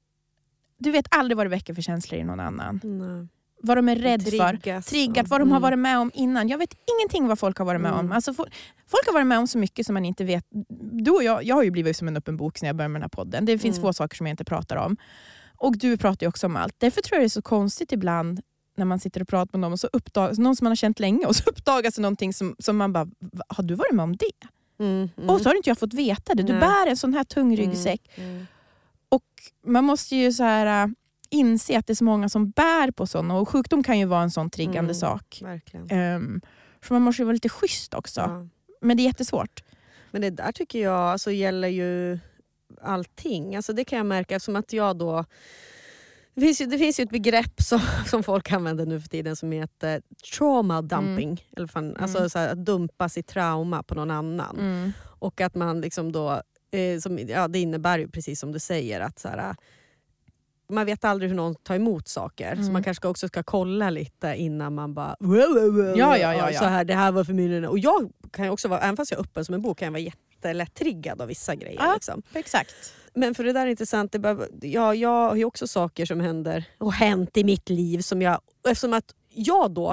Du vet aldrig vad det väcker för känslor i någon annan. Nej. Vad de är rädd för. Triggas. Triggat, vad de har Mm. varit med om innan. Jag vet ingenting vad folk har varit med Mm. om. Alltså, folk, folk har varit med om så mycket som man inte vet. Du och jag, jag har ju blivit som en öppen bok när jag började med den här podden. Det finns Mm. få saker som jag inte pratar om. Och du pratar ju också om allt. Därför tror jag det är så konstigt ibland när man sitter och pratar med någon och så uppdagas någon som man har känt länge och så uppdagas det någonting som, som man bara, har du varit med om det? Mm. Mm. Och så har inte jag fått veta det. Du Nej. bär en sån här tung ryggsäck. Mm. Och man måste ju så här äh, inse att det är så många som bär på sådana. Och sjukdom kan ju vara en sån triggande Mm. sak. Verkligen. Um, så man måste ju vara lite schysst också. Ja. Men det är jättesvårt. Men det där tycker jag alltså, gäller ju allting. Alltså, det kan jag märka eftersom att jag då... Det finns ju, det finns ju ett begrepp som, som folk använder nu för tiden som heter trauma dumping. Mm. Eller fan, Mm. alltså så här, att dumpa sitt trauma på någon annan. Mm. Och att man liksom då... Eh, som, ja, det innebär ju precis som du säger att så här, man vet aldrig hur någon tar emot saker. Mm. Så man kanske också ska kolla lite innan man bara... Wow, wow, wow, Ja, ja, ja, ja. Så här, det här var för mig. Och jag kan ju också vara, även fast jag är öppen som en bok, kan jag vara jättelätt triggad av vissa grejer. Ja. Liksom. Exakt. Men för det där är intressant. Det bara, ja, jag har ju också saker som händer och hänt i mitt liv. Som jag, eftersom att jag då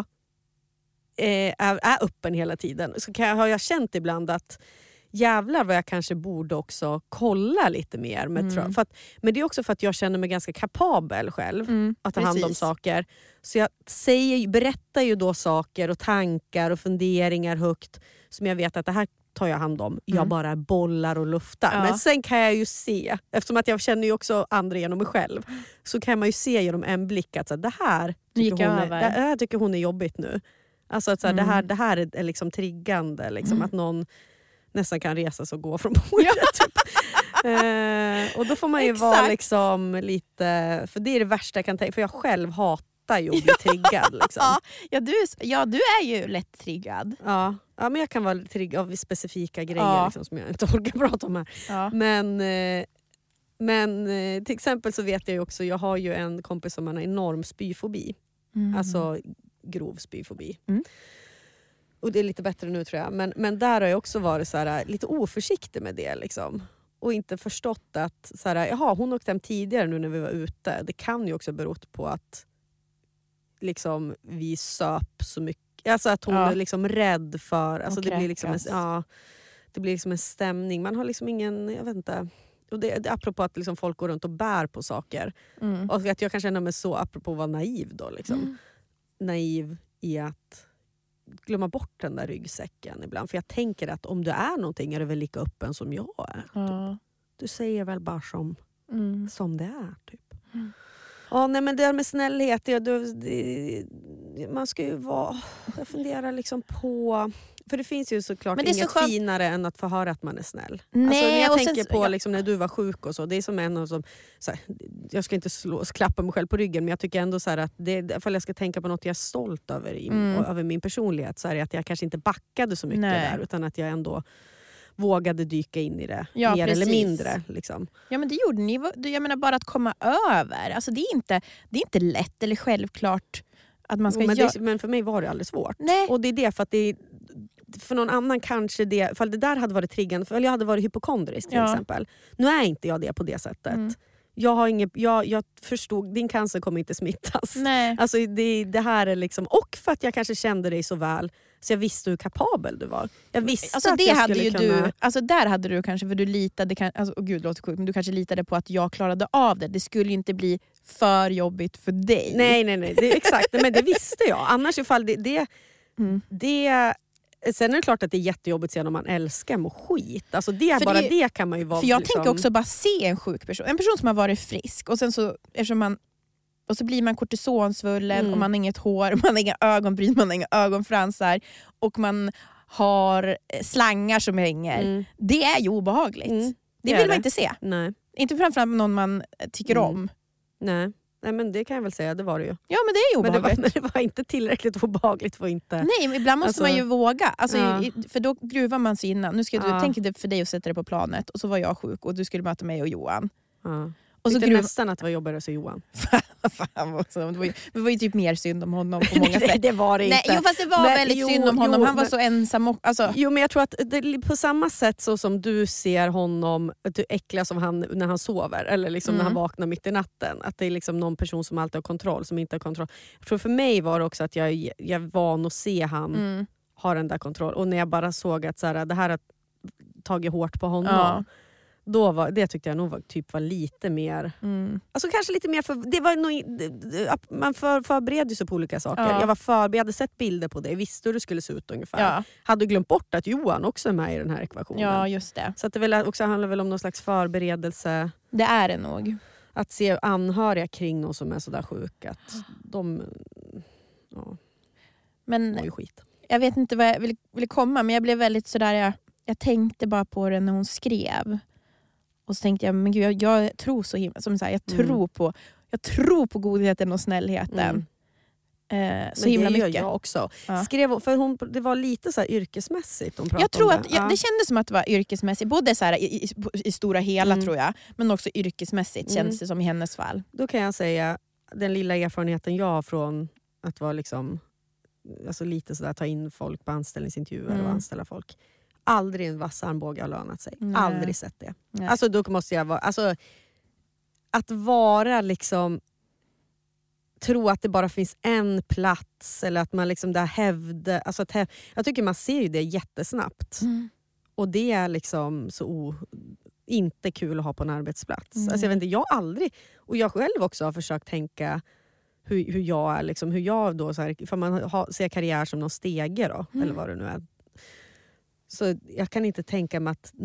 eh, är, är öppen hela tiden så kan jag, har jag känt ibland att jävlar vad jag kanske borde också kolla lite mer. Med Mm. tra- för att, men det är också för att jag känner mig ganska kapabel själv Mm. att ta hand om Precis. saker. Så jag säger, berättar ju då saker och tankar och funderingar högt som jag vet att det här tar jag hand om. Jag Mm. bara bollar och luftar. Ja. Men sen kan jag ju se, eftersom att jag känner ju också andra genom mig själv, så kan man ju se genom en blick att så här, det här Nu gick tycker jag hon är, över. det här tycker hon är jobbigt nu. Alltså att så här, Mm. det, här, det här är, är liksom triggande. Liksom, Mm. Att någon nästan kan resa sig och gå från bordet. Typ. eh, och då får man ju vara Exakt. liksom lite... För det är det värsta jag kan tänka. För jag själv hatar ju att bli triggad. Liksom. Ja, ja, du, är- ja, du är ju lätt triggad. Ja. Ja, men jag kan vara triggad av specifika grejer Ja. liksom, som jag inte orkar prata om här. Ja. Men, eh, men eh, till exempel så vet jag ju också, jag har ju en kompis som har en enorm spyfobi. Mm. Alltså grov spyfobi. Mm. Och det är lite bättre nu tror jag. Men, men där har jag också varit så här, lite oförsiktig med det. Liksom. Och inte förstått att så här, jaha, hon åkte hem tidigare nu när vi var ute. Det kan ju också berott på att liksom, vi söp så mycket. Alltså att hon Ja. är liksom rädd för... Alltså Och det, blir liksom en, kräkas. ja, det blir liksom en stämning. Man har liksom ingen... Jag vet inte. Och det, det, apropå att liksom folk går runt och bär på saker. Mm. Och att jag kan känna mig så, apropå att vara naiv då. Liksom. Mm. Naiv i att glömma bort den där ryggsäcken ibland. För jag tänker att om du är någonting är du väl lika öppen som jag är. Ja. Du säger väl bara som, Mm. som det är. Typ. Mm. Ja, nej, men det här med snällhet, det, det, det, man ska ju vara... Jag funderar liksom på... För det finns ju såklart Men det är så inget skönt- finare än att få höra att man är snäll. Nej, alltså, när jag och tänker sen- på ja. liksom, när du var sjuk och så. Det är som en av som... Så här, jag ska inte slå, klappa mig själv på ryggen, men jag tycker ändå så här att det, ifall jag ska tänka på något jag är stolt över, i, Mm. och, över min personlighet, så är det att jag kanske inte backade så mycket Nej. där, utan att jag ändå vågade dyka in i det. Ja, mer eller precis. mindre. Liksom. Ja, men det gjorde ni. Jag menar bara att komma över. Alltså, det, är inte, det är inte lätt eller självklart att man ska Jo, men, göra... det, men för mig var det alldeles svårt. Nej. Och det är det för att det är, för någon annan kanske det, för det där hade varit triggande, för jag hade varit hypokondrisk till Ja. exempel. Nu är inte jag det på det sättet. Mm. Jag har inget, jag, jag förstod, din cancer kommer inte smittas. Nej. Alltså det, det här är liksom, och för att jag kanske kände dig så väl så jag visste hur kapabel du var. Jag visste Alltså att det jag hade skulle ju kunna... du, alltså där hade du kanske, för du litade, kan- alltså, oh gud, det låter sjukt, men du kanske litade på att jag klarade av det. Det skulle ju inte bli för jobbigt för dig. Nej, nej, nej. Det, exakt, men det visste jag. Annars ifall det... det, Mm. det sen är det klart att det är jättejobbigt sen om man älskar och skit. Alltså det, För bara det- det kan man ju vara... För jag liksom, tänker också bara se en sjuk person. En person som har varit frisk och sen så, eftersom man, och så blir man kortisonsvullen Mm. och man har inget hår, man har inga ögonbryn, man har inga ögonfransar och man har eh, slangar som hänger. Mm. Det är ju obehagligt. Mm. Det Det är vill man det. inte se. Nej. Inte framförallt någon man eh, tycker Mm. om. Nej. Nej, men det kan jag väl säga, det var det ju. Ja, men det är ju Men det obehagligt. var, men det var inte tillräckligt obehagligt för inte... Nej, men ibland måste Alltså, man ju våga. Alltså, ja. i, för då gruvar man sig innan. Nu ska du Ja. tänka dig för dig att sätta dig på planet. Och så var jag sjuk och du skulle möta mig och Johan. Ja. Och så Tyckte gruv... nästan att det var jobbigare att se Johan. Fan, också. Det, var ju, det var ju typ mer synd om honom på många sätt. det var det Nej, inte. jo, fast det var Men, väldigt jo, synd om honom. jo, Han var men- så ensam. Och, alltså, Jo, men jag tror att det, på samma sätt så som du ser honom, att du äcklas som han när han sover eller liksom Mm. när han vaknar mitt i natten. Att det är liksom någon person som alltid har kontroll, som inte har kontroll. Jag tror för mig var det också att jag, jag är van att se han mm, ha den där kontroll. Och när jag bara såg att så här, det här har tagit hårt på honom. ja, Då var, det tyckte jag nog var, typ var lite mer... mm. Alltså kanske lite mer för, det var nog, det- det- man för, förberedde sig på olika saker. Ja. Jag var förberedd, jag hade sett bilder på det, visste hur det skulle se ut ungefär. Ja, Hade glömt bort att Johan också är med i den här ekvationen. ja, just det. Så att det väl också handlar väl om någon slags förberedelse. Det är det nog. Att se anhöriga kring någon som är sådär sjuk. Att de ja, Men mår ju skit. jag vet inte vad jag ville, ville komma, men jag blev väldigt sådär, jag, jag tänkte bara på det när hon skrev. Och så tänkte jag, men gud, jag, jag tror så himla, som så här, jag Mm. tror på jag tror på godheten och snällheten. Mm. Eh, så Men himla det gör mycket. jag också. Ja. Skrev, för hon, det var lite så här yrkesmässigt hon pratade Jag tror om att det. ja, Ja. det kändes som att det var yrkesmässigt, både så här, i, i, i stora hela Mm. tror jag, men också yrkesmässigt Mm. känns det som i hennes fall. Då kan jag säga, den lilla erfarenheten jag har från att vara liksom, alltså lite sådär, ta in folk på anställningsintervjuer Mm. och anställa folk. Aldrig en vass armbåge har lönat sig. Nej. Aldrig sett det. Nej. Alltså då måste jag vara, alltså att vara liksom, tro att det bara finns en plats eller att man liksom där hävde, alltså att häv, jag tycker man ser ju det jättesnabbt. Mm. Och det är liksom så o, inte kul att ha på en arbetsplats. Mm. Alltså jag vet inte, jag har aldrig, och jag själv också har försökt tänka hur, hur jag är, liksom, hur jag då, så här, för man har, ser karriär som någon stege då, Mm. eller vad det nu är. Så jag kan inte tänka mig att,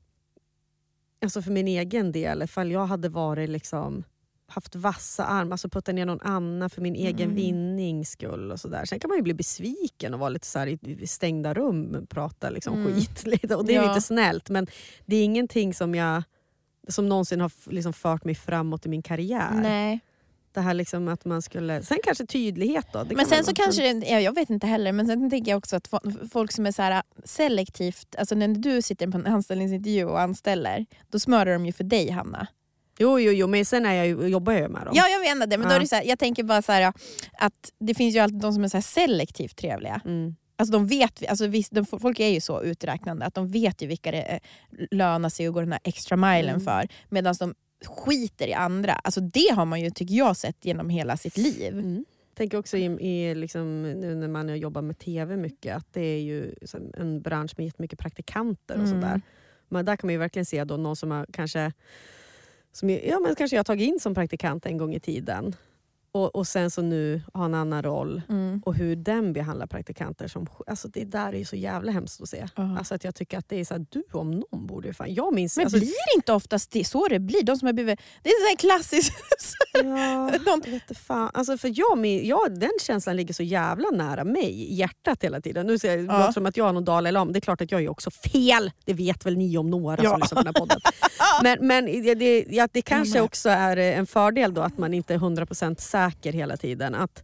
alltså för min egen del, ifall jag hade varit liksom, haft vassa armar, alltså putta ner någon annan för min egen Mm. vinnings skull och sådär. Sen kan man ju bli besviken och vara lite så här i, i stängda rum, prata liksom Mm. skit lite, och det är Ja. inte snällt, men det är ingenting som jag som någonsin har f- liksom fört mig framåt i min karriär. Nej. Det här liksom att man skulle, sen kanske tydlighet då. Det Men kan sen man så då- kanske, det, ja, jag vet inte heller, men sen tänker jag också att fo- folk som är så här selektivt, alltså när du sitter på en anställningsintervju och anställer, då smörar de ju för dig, Hanna. Jo, jo, jo, men sen är jag ju, jobbar jag ju med dem. Ja, jag menar det, men då Ja. är det så här, jag tänker bara så här, att det finns ju alltid de som är så här selektivt trevliga. Mm. Alltså de vet, alltså visst, de, folk är ju så uträknande att de vet ju vilka det eh, lönar sig att gå den här extra milen Mm. för, medan de skiter i andra. Alltså det har man ju, tycker jag, sett genom hela sitt liv. Mm. Jag tänker också i, i liksom, nu när man jobbar med tv mycket, att det är ju som en bransch med jättemycket praktikanter och Mm. sådär. Men där kan man ju verkligen se då någon som har kanske, som jag, ja, men kanske jag har tagit in som praktikant en gång i tiden. Och, och sen så nu har en annan roll. Mm. Och hur den behandlar praktikanter. Som, alltså det där är ju så jävla hemskt att se. Ja. Alltså att jag tycker att det är så här, du om någon borde ju fan. Jag minns... Men alltså, blir det inte oftast det, så det blir? De som har blivit, det är så här klassiskt. Ja, Någon- jag vet inte fan. Alltså för jag, min, jag, den känslan ligger så jävla nära mig, hjärtat hela tiden. Nu ser det Ja. låter som att jag har någon Dalai Lama. Det är klart att jag är också fel. Det vet väl ni om några Ja. som lyssnar på den här podden. Men, men det, det, ja, det kanske men. också är en fördel då att man inte är hundra procent säker hela tiden. Att,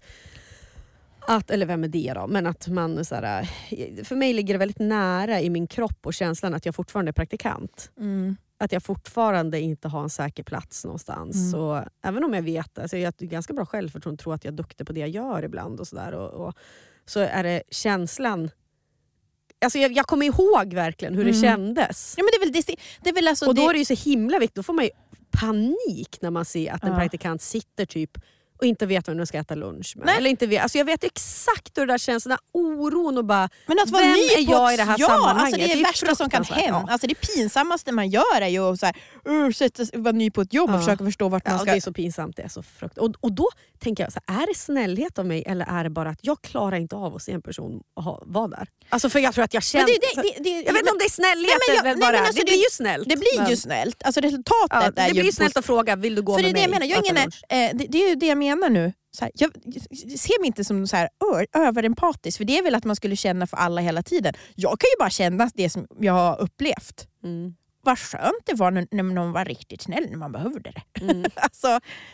att, eller vem är det då? Men att man så här, för mig ligger det väldigt nära i min kropp och känslan att jag fortfarande är praktikant. Mm. Att jag fortfarande inte har en säker plats någonstans. Mm. Så, även om jag vet, alltså jag har ganska bra självförtroende, tror att jag är duktig på det jag gör ibland. Och så, där, och, och, så är det känslan... Alltså jag, jag kommer ihåg verkligen hur det Mm. kändes. Ja, men det är väl, det, det är väl alltså Och då det, är det ju så himla viktigt. Då får man ju panik när man ser att en Ja. praktikant sitter typ och inte vet vem de ska äta lunch med. Nej. Eller inte vet, alltså jag vet exakt hur det där känns, den här oron och bara... men att vara vem ny är på jag ett- i det här ja, sammanhanget? alltså det är Det det är värsta som kan fruktansvärt, hända. ja. Alltså det pinsammaste man gör är ju att så här, uh, sätta, vara ny på ett jobb och Ja. försöka förstå vart man Ja, ska... det är så pinsamt, det är så frukt. Och, och då tänker jag, så här, är det snällhet av mig eller är det bara att jag klarar inte av att se en person ha, vara där? Alltså för jag tror att jag känner... Men det, det, det, det, jag vet inte om det är snällhet Nej, men jag- eller nej, bara... men alltså det det- blir ju snällt. det blir men, ju snällt. Alltså resultatet ja, är det ju... blir ju snällt att fråga, vill du gå För det med är det jag mig? menar. Jag är och äta ingen, lunch? eh, det, det är ju det jag menar nu. Så här, jag ser mig inte som så här ö, överempatisk, för det är väl att man skulle känna för alla hela tiden. Jag kan ju bara känna det som jag har upplevt. Mm. Vad skönt det var när, när någon var riktigt snäll när man behövde det. Mm. Alltså,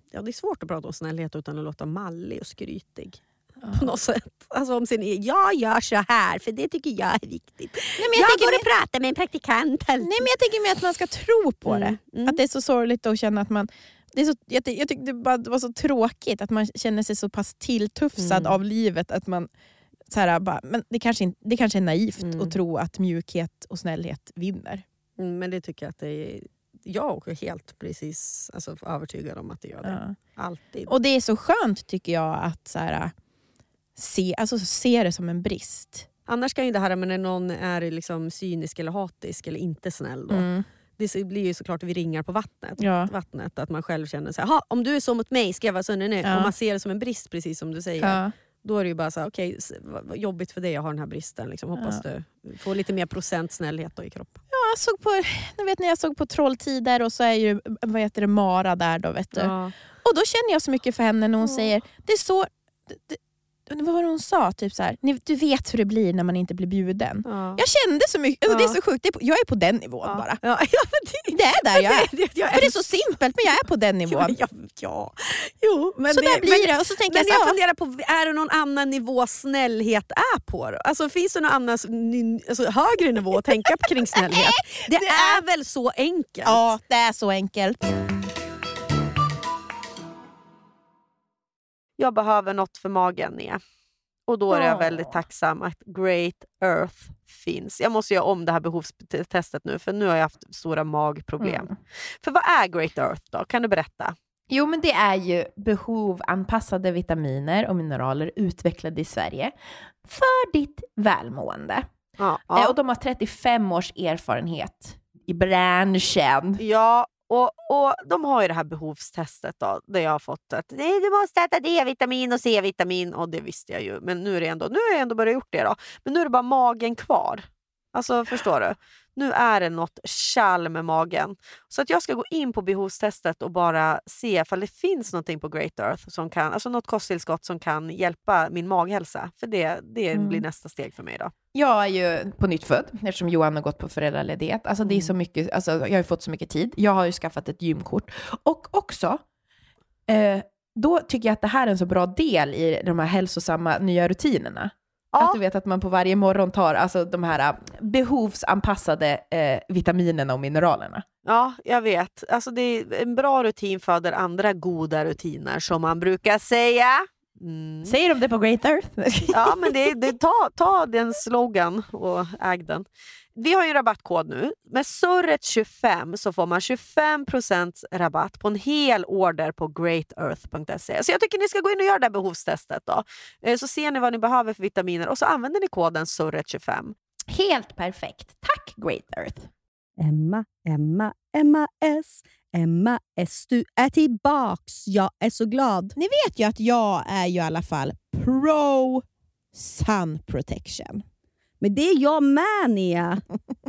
Ja, det är svårt att prata om snällhet utan att låta mallig och skrytig. På något sätt. Alltså om sin egen, jag gör så här för det tycker jag är viktigt. Nej, men jag jag går och med... pratar med en praktikant. Nej, men jag tänker mer att man ska tro på mm. det. Mm. Att det är så sorgligt att känna att man... Det, är så, jag, jag tyckte det, bara, det var så tråkigt att man känner sig så pass tilltufsad mm. av livet att man... Så här, bara, men det kanske, inte, det kanske är naivt mm. att tro att mjukhet och snällhet vinner. Mm, men det tycker jag att det är... Jag är helt precis alltså, övertygad om att det gör det. Ja. Alltid. Och det är så skönt tycker jag att... Så här, Se, alltså se det som en brist. Annars kan ju det här med när någon är liksom cynisk eller hatisk eller inte snäll då. Mm. Det blir ju såklart att vi ringar på vattnet. Ja. vattnet att man själv känner så här, om du är så mot mig ska jag vara så nu. Ja. Om man ser det som en brist precis som du säger. Ja. Då är det ju bara så här, okej, okay, vad jobbigt för dig att ha den här bristen. Liksom. Hoppas ja. du får lite mer procent snällhet då i kroppen. Ja, jag såg på, jag vet när jag såg på Trolltider och så är ju, vad heter det, Mara där då vet du. Ja. Och då känner jag så mycket för henne när hon ja. säger, det är så... Det, vad var det hon sa? Typ så här, du vet hur det blir när man inte blir bjuden. Ja. Jag kände så mycket, alltså ja. det är så sjukt. Det är på, jag är på den nivån ja. bara. Ja. Ja, det, det är där jag är. Det, det, jag är. För det är så simpelt, men jag är på den nivån. Ja, ja. Jo, men så det, där blir men, det. Och så tänker men jag, så, jag funderar på, är det någon annan nivå snällhet är på? Alltså finns det någon annan alltså, högre nivå att tänka på kring snällhet? Det, det är, är väl så enkelt? Ja, det är så enkelt. Jag behöver något för magen ner. Och då är jag väldigt tacksam att Great Earth finns. Jag måste göra om det här behovstestet nu. För nu har jag haft stora magproblem. Mm. För vad är Great Earth då? Kan du berätta? Jo, men det är ju behovanpassade vitaminer och mineraler utvecklade i Sverige. För ditt välmående. Ja, ja. Och de har trettiofem års erfarenhet i branschen. Ja, Och, och de har ju det här behovstestet då, där jag har fått att nej, du måste äta D-vitamin och C-vitamin, och det visste jag ju, men nu är det ändå, nu har jag ändå börjat gjort det då, men nu är det bara magen kvar. Alltså förstår du? Nu är det något kall med magen. Så att jag ska gå in på behovstestet och bara se ifall det finns någonting på Great Earth som kan, alltså något kosttillskott som kan hjälpa min maghälsa. För det, det mm. blir nästa steg för mig då. Jag är ju på nytt född eftersom Johan har gått på föräldraledighet. Alltså det är så mycket, alltså jag har ju fått så mycket tid. Jag har ju skaffat ett gymkort. Och också, eh, då tycker jag att det här är en så bra del i de här hälsosamma nya rutinerna. Ja. Att du vet att man på varje morgon tar alltså de här behovsanpassade eh, vitaminerna och mineralerna. Ja, jag vet. Alltså det är en bra rutin föder andra goda rutiner som man brukar säga. Mm. Säger de det på Great Earth? Ja, men det, det, ta, ta den slogan och äg den. Vi har ju en rabattkod nu. Med surret tjugofem så får man tjugofem procent rabatt på en hel order på great earth punkt se. Så jag tycker ni ska gå in och göra det här behovstestet då. Så ser ni vad ni behöver för vitaminer och så använder ni koden surret tjugofem. Helt perfekt. Tack Great Earth. Emma, Emma, Emma S. Emma S, du är tillbaks. Jag är så glad. Ni vet ju att jag är ju i alla fall pro sun protection. Men det är jag med, Nia.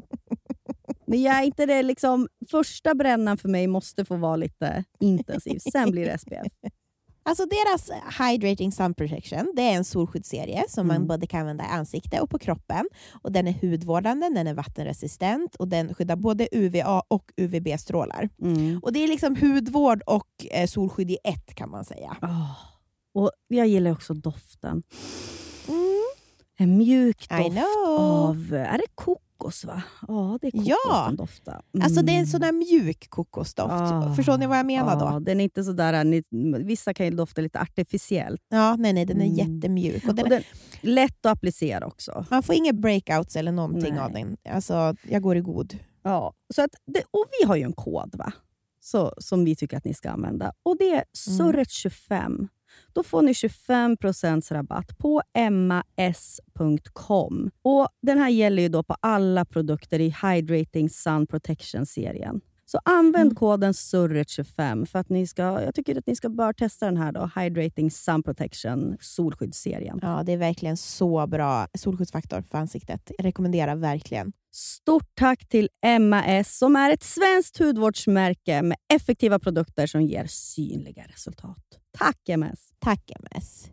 Men jag är inte det liksom, första brännan för mig måste få vara lite intensiv. Sen blir det S P F. Alltså deras Hydrating Sun Protection, det är en solskyddsserie som mm. man både kan använda i ansiktet och på kroppen. Och den är hudvårdande, den är vattenresistent och den skyddar både U V A och U V B-strålar. Mm. Och det är liksom hudvård och eh, solskydd i ett kan man säga. Oh. Och jag gillar också doften. Mm. En mjuk doft av, är det kokos va? Ja, det är kokos ja. som doftar. Mm. Alltså det är en sån där mjuk kokosdoft. Ah. Förstår ni vad jag menar ah. då? Den är inte så där, ni, vissa kan ju dofta lite artificiellt. Ja, nej nej, den är mm. jättemjuk. Och den, och den är lätt att applicera också. Man får inga breakouts eller någonting nej. av den. Alltså, jag går i god. Ja, så att det, och vi har ju en kod va? Så, som vi tycker att ni ska använda. Och det är surret tjugofem. Då får ni tjugofem procent rabatt på emma s punkt com. Och den här gäller ju då på alla produkter i Hydrating Sun Protection-serien. Så använd mm. koden surret tjugofem för att ni ska, jag tycker att ni ska bör testa den här då, Hydrating Sun Protection solskyddsserien. Ja, det är verkligen så bra solskyddsfaktor för ansiktet. Jag rekommenderar verkligen. Stort tack till Emma S som är ett svenskt hudvårdsmärke med effektiva produkter som ger synliga resultat. Tack M S. Tack M S.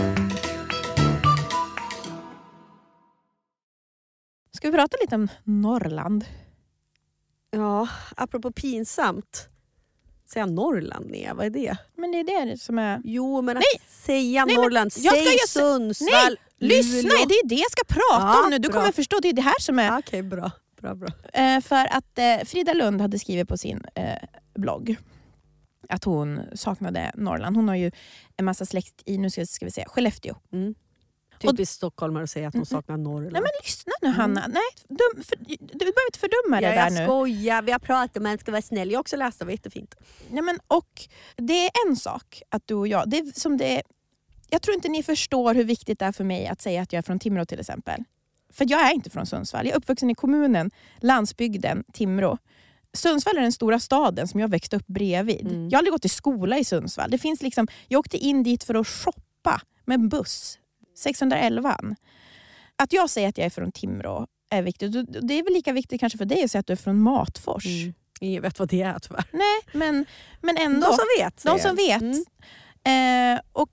Ska vi prata lite om Norrland? Ja, apropå pinsamt säga Norrland, nej, vad är det? Men det är det som är... Jo, men att Nej. säga Nej, men Norrland, jag ska säg ju- Sundsvall, Lyssna, Luleå. det är det jag ska prata Ja, om nu. Du bra. kommer förstå, det är det här som är... Ja, Okej, bra. bra, bra. Eh, för att eh, Frida Lund hade skrivit på sin eh, blogg att hon saknade Norrland. Hon har ju en massa släkt i, nu ska, ska vi säga, Skellefteå. Mm. Typiskt stockholmare att säga att hon saknar Norrland. Nej men lyssna nu Hanna. Nej, dum, för, du behöver inte fördöma det ja, där jag nu. skojar, vi har pratat om att man ska vara snäll. Jag har också läst det, var jättefint. Nej, men, och det är en sak att du och jag, det är som det är, jag tror inte ni förstår hur viktigt det är för mig att säga att jag är från Timrå till exempel. För jag är inte från Sundsvall. Jag är uppvuxen i kommunen, landsbygden, Timrå. Sundsvall är den stora staden som jag växte upp bredvid. Mm. Jag har aldrig gått i skola i Sundsvall. Det finns liksom, jag åkte in dit för att shoppa med en buss. sexhundraelva. Att jag säger att jag är från Timrå är viktigt. Det är väl lika viktigt kanske för dig att säga att du är från Matfors. Mm. Ingen vet vad det är tyvärr. Nej, men, men ändå. De som vet. De säger som jag. vet. Mm. Eh, och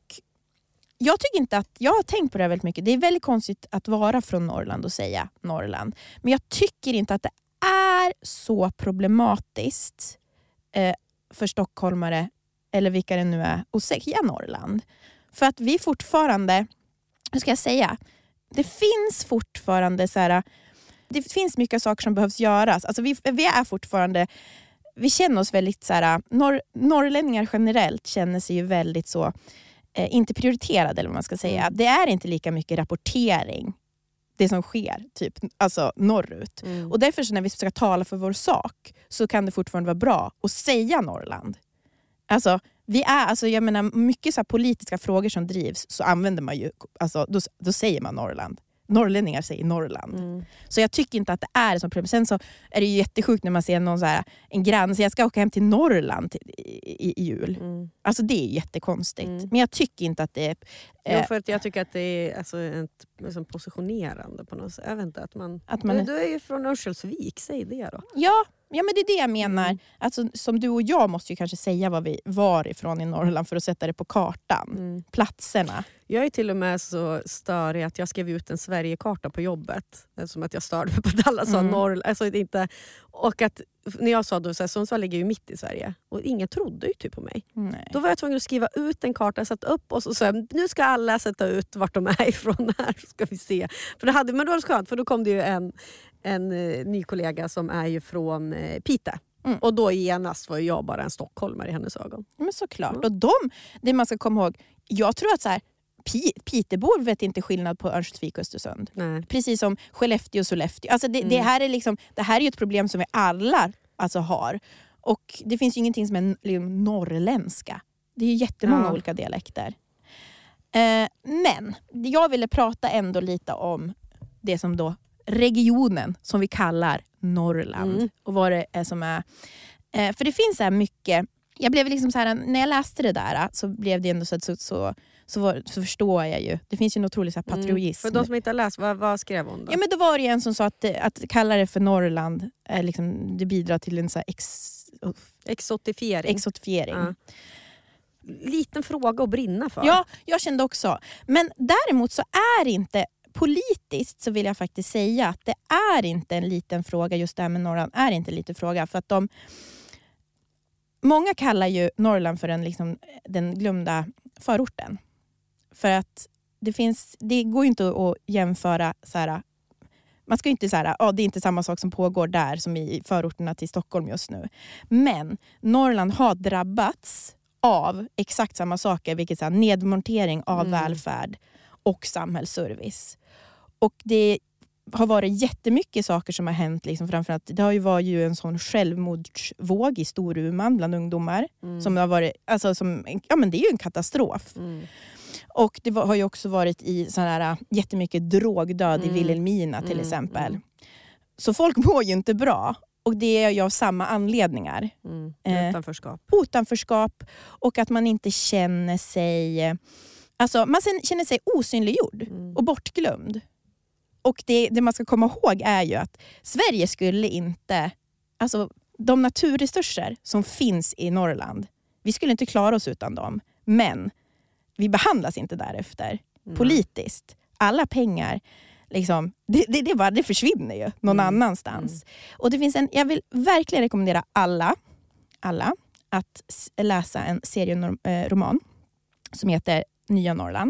jag tycker inte att, jag har tänkt på det här väldigt mycket. Det är väldigt konstigt att vara från Norrland och säga Norrland. Men jag tycker inte att det är så problematiskt eh, för stockholmare eller vilka det nu är att säga Norrland. För att vi fortfarande, hur ska jag säga, det finns fortfarande så här, det finns mycket saker som behövs göras. Alltså vi, vi är fortfarande, vi känner oss väldigt så här, norr, norrlänningar generellt känner sig ju väldigt så eh, inte prioriterade eller vad man ska säga. Mm. Det är inte lika mycket rapportering det som sker typ alltså norrut. Mm. Och därför så när vi ska tala för vår sak så kan det fortfarande vara bra att säga Norrland. Alltså vi är, alltså jag menar mycket så här politiska frågor som drivs så använder man ju, alltså då, då säger man Norrland. Norrlänningar säger Norrland. Mm. Så jag tycker inte att det är som problem. Sen så är det ju jättesjukt när man ser någon så här, en grann, så jag ska åka hem till Norrland till, i, i jul. Mm. Alltså det är jättekonstigt. Mm. Men jag tycker inte att det är... Jo, Eh, för att jag tycker att det är alltså, ett liksom, positionerande på något sätt. Jag vet inte, att man... Att man- du, du är ju från Örnsköldsvik, säg det då. ja, ja, men det är det jag menar. Mm. Alltså, som du och jag måste ju kanske säga var vi var ifrån i Norrland för att sätta det på kartan. Mm. Platserna. Jag är till och med så störig att jag skrev ut en Sverigekarta på jobbet. Som att jag störde mig på att alla sa Mm. Norrland. Alltså, det inte, och att när jag sa då så här, Sundsvall ligger ju mitt i Sverige. Och ingen trodde ju typ på mig. Nej. Då var jag tvungen att skriva ut en karta, sätta upp och så sa jag, nu ska alla sätta ut vart de är ifrån här så ska vi se. För det hade, men då var det skönt för då kom det ju en, en eh, ny kollega som är ju från eh, Piteå. Mm. Och då genast var jag bara en stockholmare i hennes ögon. Men såklart. Mm. Och de, det man ska komma ihåg, jag tror att så här, Pi, Pitebor vet inte skillnad på Örnsköldsvik och Östersund. Nej. Precis som Skellefteå och Sollefteå. Alltså det, Mm. det, här är liksom, det här är ju ett problem som vi alla alltså har. Och det finns ju ingenting som är liksom norrländska. Det är ju jättemånga Ja. olika dialekter. Eh, men jag ville prata ändå lite om det som då regionen som vi kallar Norrland. Mm. Och vad det är som är. Eh, för det finns så här mycket. Jag blev liksom så här, när jag läste det där så blev det ändå så att så, så, så, var, så förstår jag ju. Det finns ju en otrolig så här patriotism. För de som inte har läst, vad, vad skrev hon då? Ja, men då var det ju en som sa att, att kalla det för Norrland är liksom, det bidrar till en så här ex, Exotifiering. exotifiering. Ja. Liten fråga att brinna för. Ja, jag kände också. Men däremot så är inte politiskt så vill jag faktiskt säga att det är inte en liten fråga, just det här med Norrland är inte en liten fråga för att de många kallar ju Norrland för den, liksom, den glömda förorten. För att det finns, det går ju inte att jämföra så här, man ska ju inte säga att det är inte samma sak som pågår där som i förorterna till Stockholm just nu. Men Norrland har drabbats av exakt samma saker, vilket är nedmontering av Mm. välfärd och samhällsservice. Och det har varit jättemycket saker som har hänt. Liksom, framförallt, det har ju varit ju en sån självmordsvåg i Storuman bland ungdomar. Mm. Som har varit, alltså, som, ja, men det är ju en katastrof. Mm. Och det var, har ju också varit i sån här jättemycket drogdöd Mm. i Vilhelmina till Mm, exempel. mm. Så folk mår ju inte bra. Och det är ju av samma anledningar. Mm. Eh. Utanförskap. Utanförskap och att man inte känner sig... Alltså man sen- känner sig osynliggjord Mm. och bortglömd. Och det, det man ska komma ihåg är ju att Sverige skulle inte... Alltså de naturresurser som finns i Norrland, vi skulle inte klara oss utan dem. Men vi behandlas inte därefter. Mm. Politiskt. Alla pengar, liksom, det, det, det, bara, det försvinner ju någon Mm. annanstans. Och det finns en, jag vill verkligen rekommendera alla, alla att läsa en serieroman som heter Nya Norrland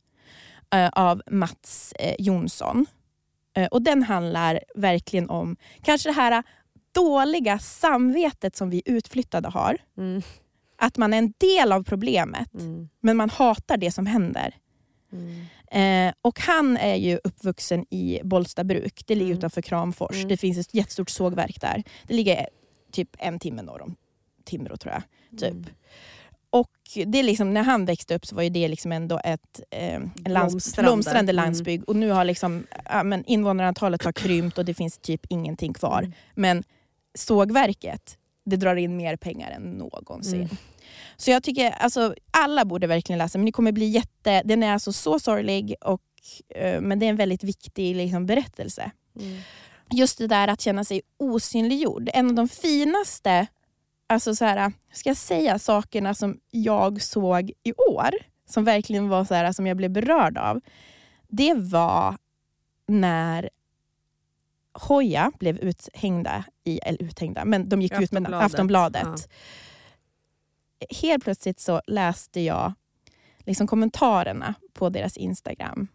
av Mats Jonsson. Och den handlar verkligen om kanske det här dåliga samvetet som vi utflyttade har. Mm. Att man är en del av problemet, mm. men man hatar det som händer. Mm. Eh, och han är ju uppvuxen i Bollstabruk. Det ligger mm. utanför Kramfors. Mm. Det finns ett jättestort sågverk där. Det ligger typ en timme norr om Timrå, tror jag. Typ. Mm. Och det är liksom, när han växte upp så var ju det liksom ändå ett eh, en lands, blomstrande landsbygd. Mm. Och nu har liksom, ja, men invånarantalet har krympt och det finns typ ingenting kvar. Mm. Men sågverket, det drar in mer pengar än någonsin. Mm. Så jag tycker, alltså, alla borde verkligen läsa. Men det kommer bli jätte, den är alltså så sorglig och, eh, men det är en väldigt viktig liksom, berättelse. Mm. Just det där att känna sig osynliggjord. En av de finaste, alltså så här, ska jag säga sakerna som jag såg i år, som verkligen var så här, som jag blev berörd av. Det var när Hoja blev uthängda i, eller uthängda, men de gick ut med Aftonbladet. Ja. Helt plötsligt så läste jag liksom kommentarerna på deras Instagram.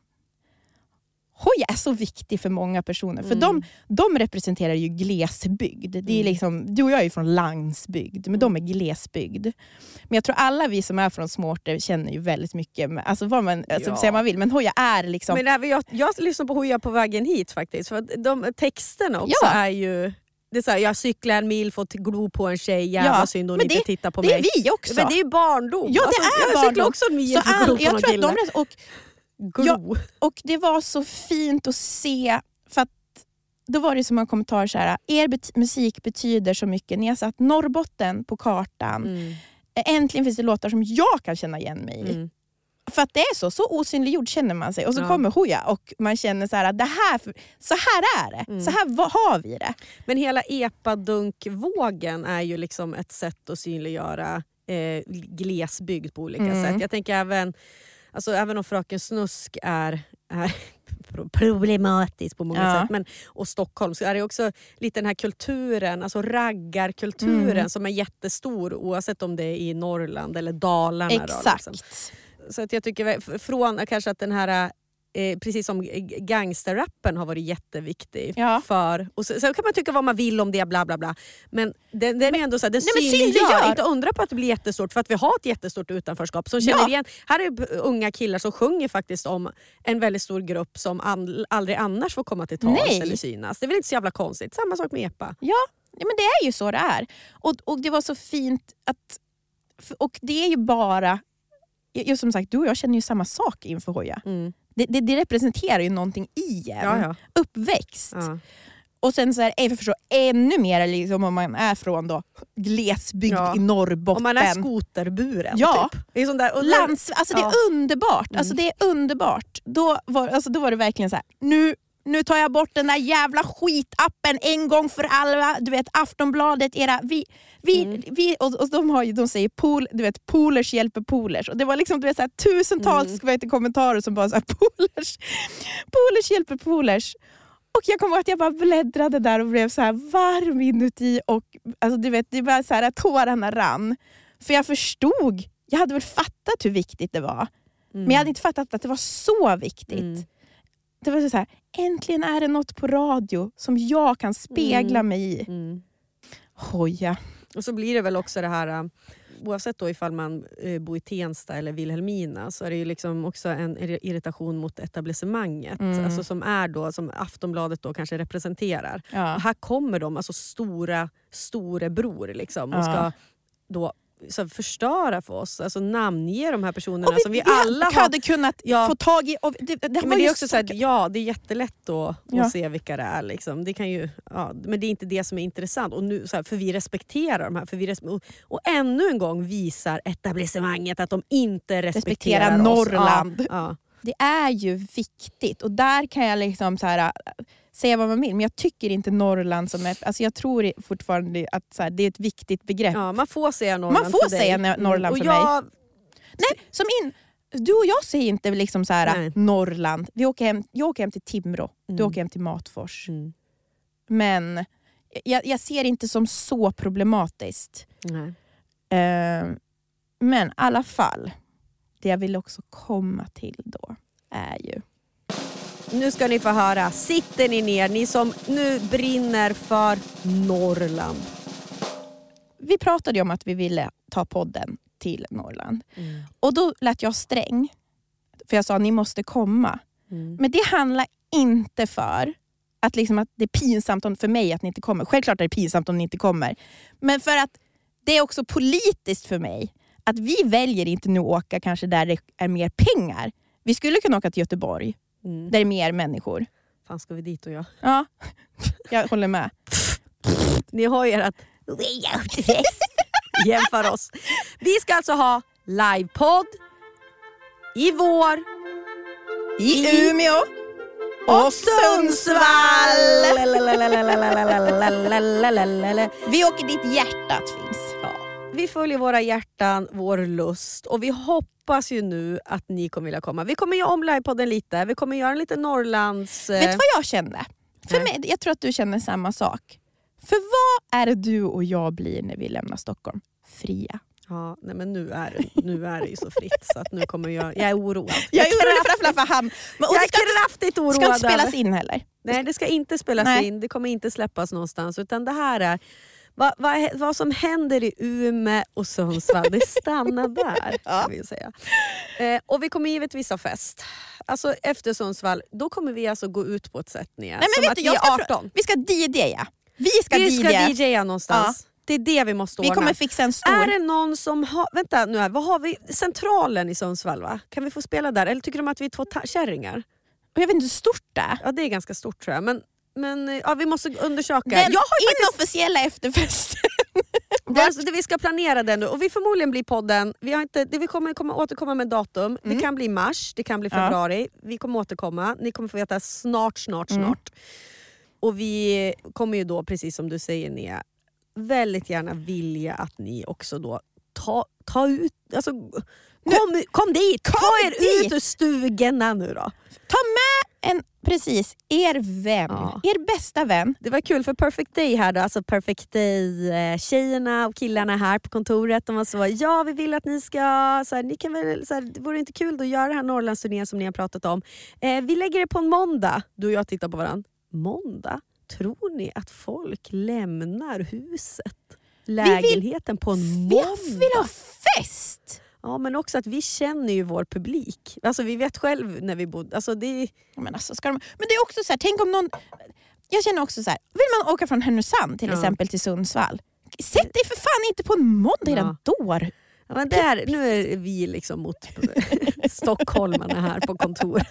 Hoja är så viktig för många personer. För mm. de, de representerar ju glesbygd. Det är liksom, du och jag är ju från landsbygd, men de är glesbygd. Men jag tror alla vi som är från småorter känner ju väldigt mycket. Med, alltså vad man, alltså, ja. säger man vill. Men Hoja är liksom... Men även jag, jag lyssnar på Hoja på vägen hit faktiskt. För att de texterna också ja. är ju... Det är så här, jag cyklar en mil för att glo på en tjej. Jävla ja, synd hon inte det, tittar på det mig. Det är vi också. Men det är barndom. Ja, det alltså, är jag barndom. cyklar också en mil så för att glo på jag någon tror kille. Att de, och, ja, och det var så fint att se. För att då var det som en kommentar så här. Er bet- musik betyder så mycket. Ni har satt Norrbotten på kartan. Mm. Äntligen finns det låtar som jag kan känna igen mig i. Mm. För att det är så, så osynliggjord känner man sig. Och så ja. kommer Hoja och man känner så här att det här, så här är det. Mm. Så här har vi det. Men hela epadunkvågen är ju liksom ett sätt att synliggöra eh, glesbygd på olika mm. sätt. Jag tänker även, alltså, även om Fröken Snusk är, är problematisk på många ja. sätt. Men, och Stockholm så är det också lite den här kulturen, alltså raggarkulturen mm. som är jättestor oavsett om det är i Norrland eller Dalarna. Exakt. Då, liksom. Så att jag tycker från kanske att den här eh, precis som gangsterrappen har varit jätteviktig ja. för och så, så kan man tycka vad man vill om det bla bla bla. Men den, den är ändå så här, den nej, synliggör, inte undra på att det blir jättestort för att vi har ett jättestort utanförskap som känner ja. igen. Här är unga killar som sjunger faktiskt om en väldigt stor grupp som an, aldrig annars får komma till tals nej. eller synas. Det är väl inte så jävla konstigt. Samma sak med epa. Ja, ja men det är ju så det är. Och, och det var så fint att och det är ju bara jag, som sagt, du och jag känner ju samma sak inför Hoja. Mm. Det, det, det representerar ju någonting i en. Ja, ja. Uppväxt. Ja. Och sen så är det, jag förstår ännu mer liksom, om man är från då, glesbygd ja. i Norrbotten. Om man är skoterburen. Ja. Typ. Det är sån där, och Lands, alltså ja. det är underbart. Mm. Alltså det är underbart. Då var, alltså, då var det verkligen så här, nu Nu tar jag bort den där jävla skitappen en gång för alla. Du vet, Aftonbladet, era... Vi, vi, mm. vi, och, och de, har ju, de säger pool, du vet, poolers hjälper poolers. Och det var liksom du vet, så här, tusentals mm. vet, kommentarer som bara så här, poolers, poolers hjälper poolers. Och jag kommer ihåg att jag bara bläddrade där och blev så här varm inuti. Och alltså, du vet, det var så här att tårarna rann. För jag förstod, jag hade väl fattat hur viktigt det var. Mm. Men jag hade inte fattat att det var så viktigt. Mm. Det var så här, äntligen är det något på radio som jag kan spegla mm. mig i. Mm. Hoja. Och så blir det väl också det här, oavsett då ifall man bor i Tensta eller Vilhelmina, så är det ju liksom också en irritation mot etablissemanget. Mm. Alltså som är då, som Aftonbladet då kanske representerar. Ja. Och här kommer de, alltså stora, stora bror liksom. Och ska ja. då så förstöra för oss, alltså namnge de här personerna vi, som vi, vi alla har, hade kunnat ja. få tag i. Och det, det ja, men det är också så här, ja, det är jättelätt då ja. att se vilka det är. Liksom. Det kan ju, ja, men det är inte det som är intressant. Och nu, så här, för vi respekterar de här. För vi res- och, och ännu en gång visar etablissemanget att de inte respekterar, respekterar oss. Norrland. Ja, ja. Det är ju viktigt. Och där kan jag liksom så här, säga vad man vill. Men jag tycker inte Norrland som är... Alltså jag tror fortfarande att så här, det är ett viktigt begrepp. Ja, man får säga Norrland Man får för säga dig. Norrland för jag... mig. Nej, som in... Du och jag säger inte liksom så här, Nej. Norrland. Vi åker hem, jag åker hem till Timrå. Mm. Du åker hem till Matfors. Mm. Men jag, jag ser inte som så problematiskt. Nej. Eh, men i alla fall, det jag vill också komma till då är ju... Nu ska ni få höra. Sitter ni ner, ni som nu brinner för Norrland. Vi pratade ju om att vi ville ta podden till Norrland. Mm. Och då lät jag sträng. För jag sa, ni måste komma. Mm. Men det handlar inte för att, liksom att det är pinsamt om, för mig att ni inte kommer. Självklart är det pinsamt om ni inte kommer. Men för att det är också politiskt för mig. Att vi väljer inte nu att åka kanske där det är mer pengar. Vi skulle kunna åka till Göteborg. Mm. Där det är mer människor. Fan ska vi dit och jag? Ja, jag håller med. Ni har ju ert jämför oss. Vi ska alltså ha livepodd i vår I Umeå och Sundsvall. Vi åker dit hjärtat finns. Ja, vi följer våra hjärtan, vår lust och vi hoppas ju nu att ni kommer vilja komma. Vi kommer göra om livepodden lite. Vi kommer göra en lite Norrlands... Vet du vad jag kände? För mig, jag tror att du känner samma sak. För vad är det du och jag blir när vi lämnar Stockholm? Fria. Ja, nej men nu är det, nu är det ju så fritt så att nu kommer jag... Jag är oroad. Jag är orolig framför för han. Men, och jag det är ska kraftigt inte, oroad. ska inte spelas in heller. Nej, det ska inte spelas Nej. in. Det kommer inte släppas någonstans. Utan det här är... Vad, vad, vad som händer i Umeå och Sundsvall, det stannar där. Ja. Kan vi säga. Eh, och vi kommer givetvis ha fest. Alltså efter Sundsvall, då kommer vi alltså gå ut på ett sätt ner. Nej, men som vet att du, vi jag ska är arton. frå- vi ska D J:a. Vi ska Vi ska D J:a. D J:a någonstans. Det är det vi måste Vi ordna. kommer fixa en stor... Är det någon som har... Vänta nu här, vad har vi? Centralen i Sundsvall, va? Kan vi få spela där? Eller tycker de att vi är två ta- kärringar? Och jag vet inte hur stort det är. Ja, det är ganska stort tror jag. Men, men ja, vi måste undersöka. Den Jag har ju faktiskt... inofficiella efterfesten. Det är alltså det vi ska planera den nu. Och vi förmodligen blir podden. Vi, har inte, det vi kommer, kommer återkomma med datum. Mm. Det kan bli mars, det kan bli Ja. februari. Vi kommer återkomma. Ni kommer få veta snart, snart, Mm. snart. Och vi kommer ju då, precis som du säger Nia, väldigt gärna vilja att ni också då ta, ta ut... Alltså, kom, kom dit! Kom ta er dit! ut ur stugorna nu då. Ta med en, precis, er vän. Ja. Er bästa vän. Det var kul för Perfect Day här då, alltså Perfect Day eh, tjejerna och killarna här på kontoret, de var så, ja vi vill att ni ska, så här, ni kan väl, så här, det vore inte kul att göra den här Norrlandsturnén som ni har pratat om. Eh, vi lägger det på en måndag, du och jag tittar på varandra. Måndag? Tror ni att folk lämnar huset? Lägenheten på en måndag? Vi vill ha fest! Ja, men också att vi känner ju vår publik. Alltså vi vet själv när vi bodde, alltså det... Men, alltså, ska de... men det är också så här, tänk om någon... Jag känner också så här, vill man åka från Härnösand till Ja. exempel till Sundsvall? Sätt dig för fan inte på en måndag, Ja. ja. dår. Ja, men där, nu är vi liksom mot stockholmarna här på kontoret.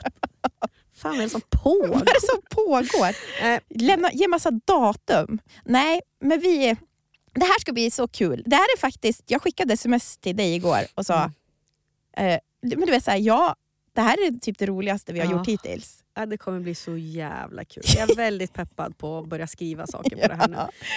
Fan, vad är det som pågår? Vad är det som pågår? Eh, Lämna, ge massa datum. Nej, men vi... Det här ska bli så kul. Det här är faktiskt... Jag skickade sms till dig igår och sa... Mm. Eh, men du vet så här, ja, det här är typ det roligaste vi har Ja. gjort hittills. ja, det kommer bli så jävla kul. Jag är väldigt peppad på att börja skriva saker på det här nu.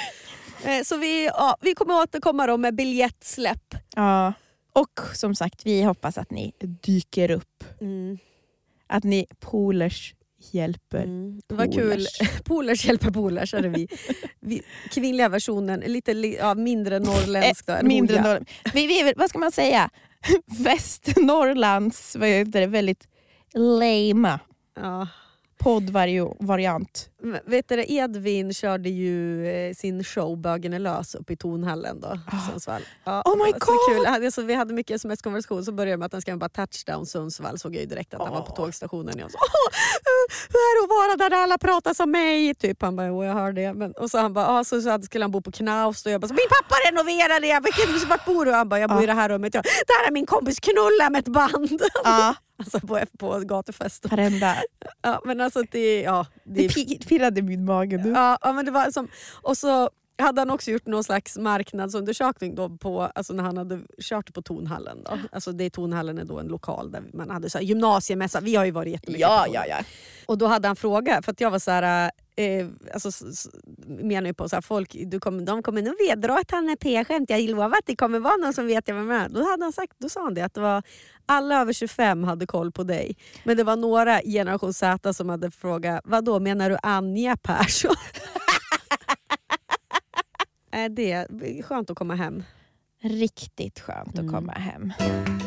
Eh, så vi, ja, vi kommer återkomma då med biljettsläpp. Ja. Och som sagt, vi hoppas att ni dyker upp. Mm. Att ni polers hjälper. Mm. Det var kul. Polers. Polers hjälper polers. Är vi. Vi, kvinnliga versionen, lite li- ja, mindre norrländsk. Då, Eh, än mindre hoja. norr... vi, vi, är väl- vad ska man säga? Västnorrlands, vad heter det, väldigt lame Ja. poddvariant. Men vet du, Edvin körde ju eh, sin show Bögen är lös upp i Tonhallen då, Ah. Sundsvall. Ja, Oh my det var så God! kul. Ja, det- så vi hade mycket sms-konversation, så började det med att han skrev bara touchdown Sundsvall, såg jag ju direkt att han var på tågstationen. Jag så, Åh, hur är det att vara där alla pratar som mig? Typ. Han bara, jo jag hör det. Men, och så han bara, ah, så, så skulle han bo på Knaust och jag bara, så, min pappa renoverade, jag bara, vart bor du? Han bara, jag bor i det här rummet. Jag, där är min kompis Knulla med ett band. Ja, Alltså på, på gatufest. varenda. Ja, men alltså det, ja, det Det pi- pirrade min mage nu. Ja, ja, men det var som, och så hade han också gjort någon slags marknadsundersökning då på, alltså när han hade kört på Tonhallen. Då. Alltså det, Tonhallen är då en lokal där man hade så här gymnasiemässa. Vi har ju varit jättemycket Ja, på ja, ja. Och då hade han frågat, för att jag var så här, eh, alltså, s- s- menar ju på så här, folk, du kommer, de kommer nog vedra att han är P-skämt. Jag lovar att det kommer vara någon som vet jag vem är. Då hade han sagt, då sa han det, att det var alla över tjugofem hade koll på dig. Men det var några generation Z som hade frågat, vad då menar du Anja Persson? Äh, det är skönt att komma hem. Riktigt skönt Mm. att komma hem.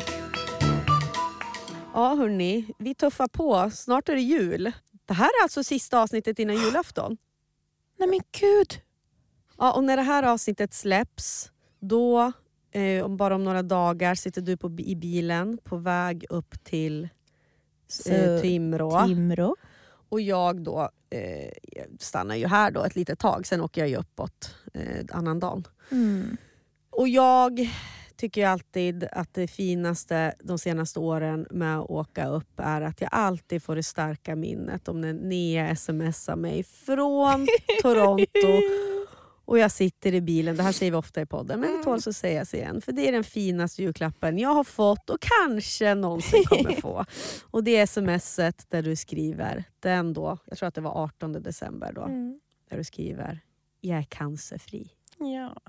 Ja hörni, vi tuffar på. Snart är det jul. Det här är alltså sista avsnittet innan julafton. Nej men gud. Ja, och när det här avsnittet släpps, då eh, om bara om några dagar sitter du på, i bilen på väg upp till eh, Timrå. Timrå. Och jag då eh, stannar ju här då ett litet tag, sen åker jag ju uppåt eh, annan dagen. Mm. Och jag tycker ju alltid att det finaste de senaste åren med att åka upp är att jag alltid får det starka minnet om när Nea smsar mig från Toronto. Och jag sitter i bilen, det här säger vi ofta i podden, men det tål så sägas igen. För det är den finaste julklappen jag har fått och kanske någonsin kommer få. Och det är smset där du skriver, den då, jag tror att det var artonde december då. Mm. Där du skriver, jag är cancerfri. Ja.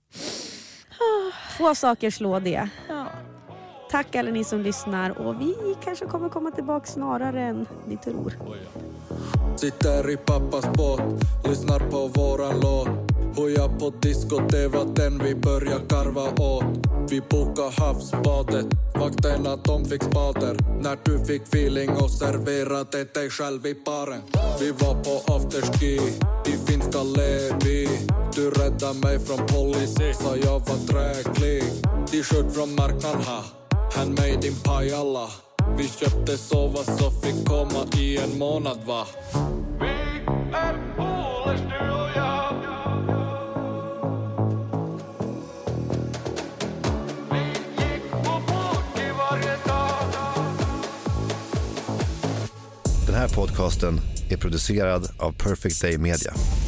Få saker slå det. Ja. Tack alla ni som lyssnar och vi kanske kommer komma tillbaka snarare än ni tror. Sitter i pappas båt, lyssnar på våran låt. Hoja på disco, det var den vi börjar karva åt. Vi bokade havsbadet, vakterna de fick spader. När du fick feeling och serverade dig själv i baren. Vi var på afterski, i finska Levi. Du räddade mig från polis, sa jag var dräglig. T-shirt från marknaden, ha, handmade in Pajala. Vi köpte sova så fick komma i en månad, va? Vi är polers, du och jag. Vi gick på party varje dag. Den här podcasten är producerad av Perfect Day Media.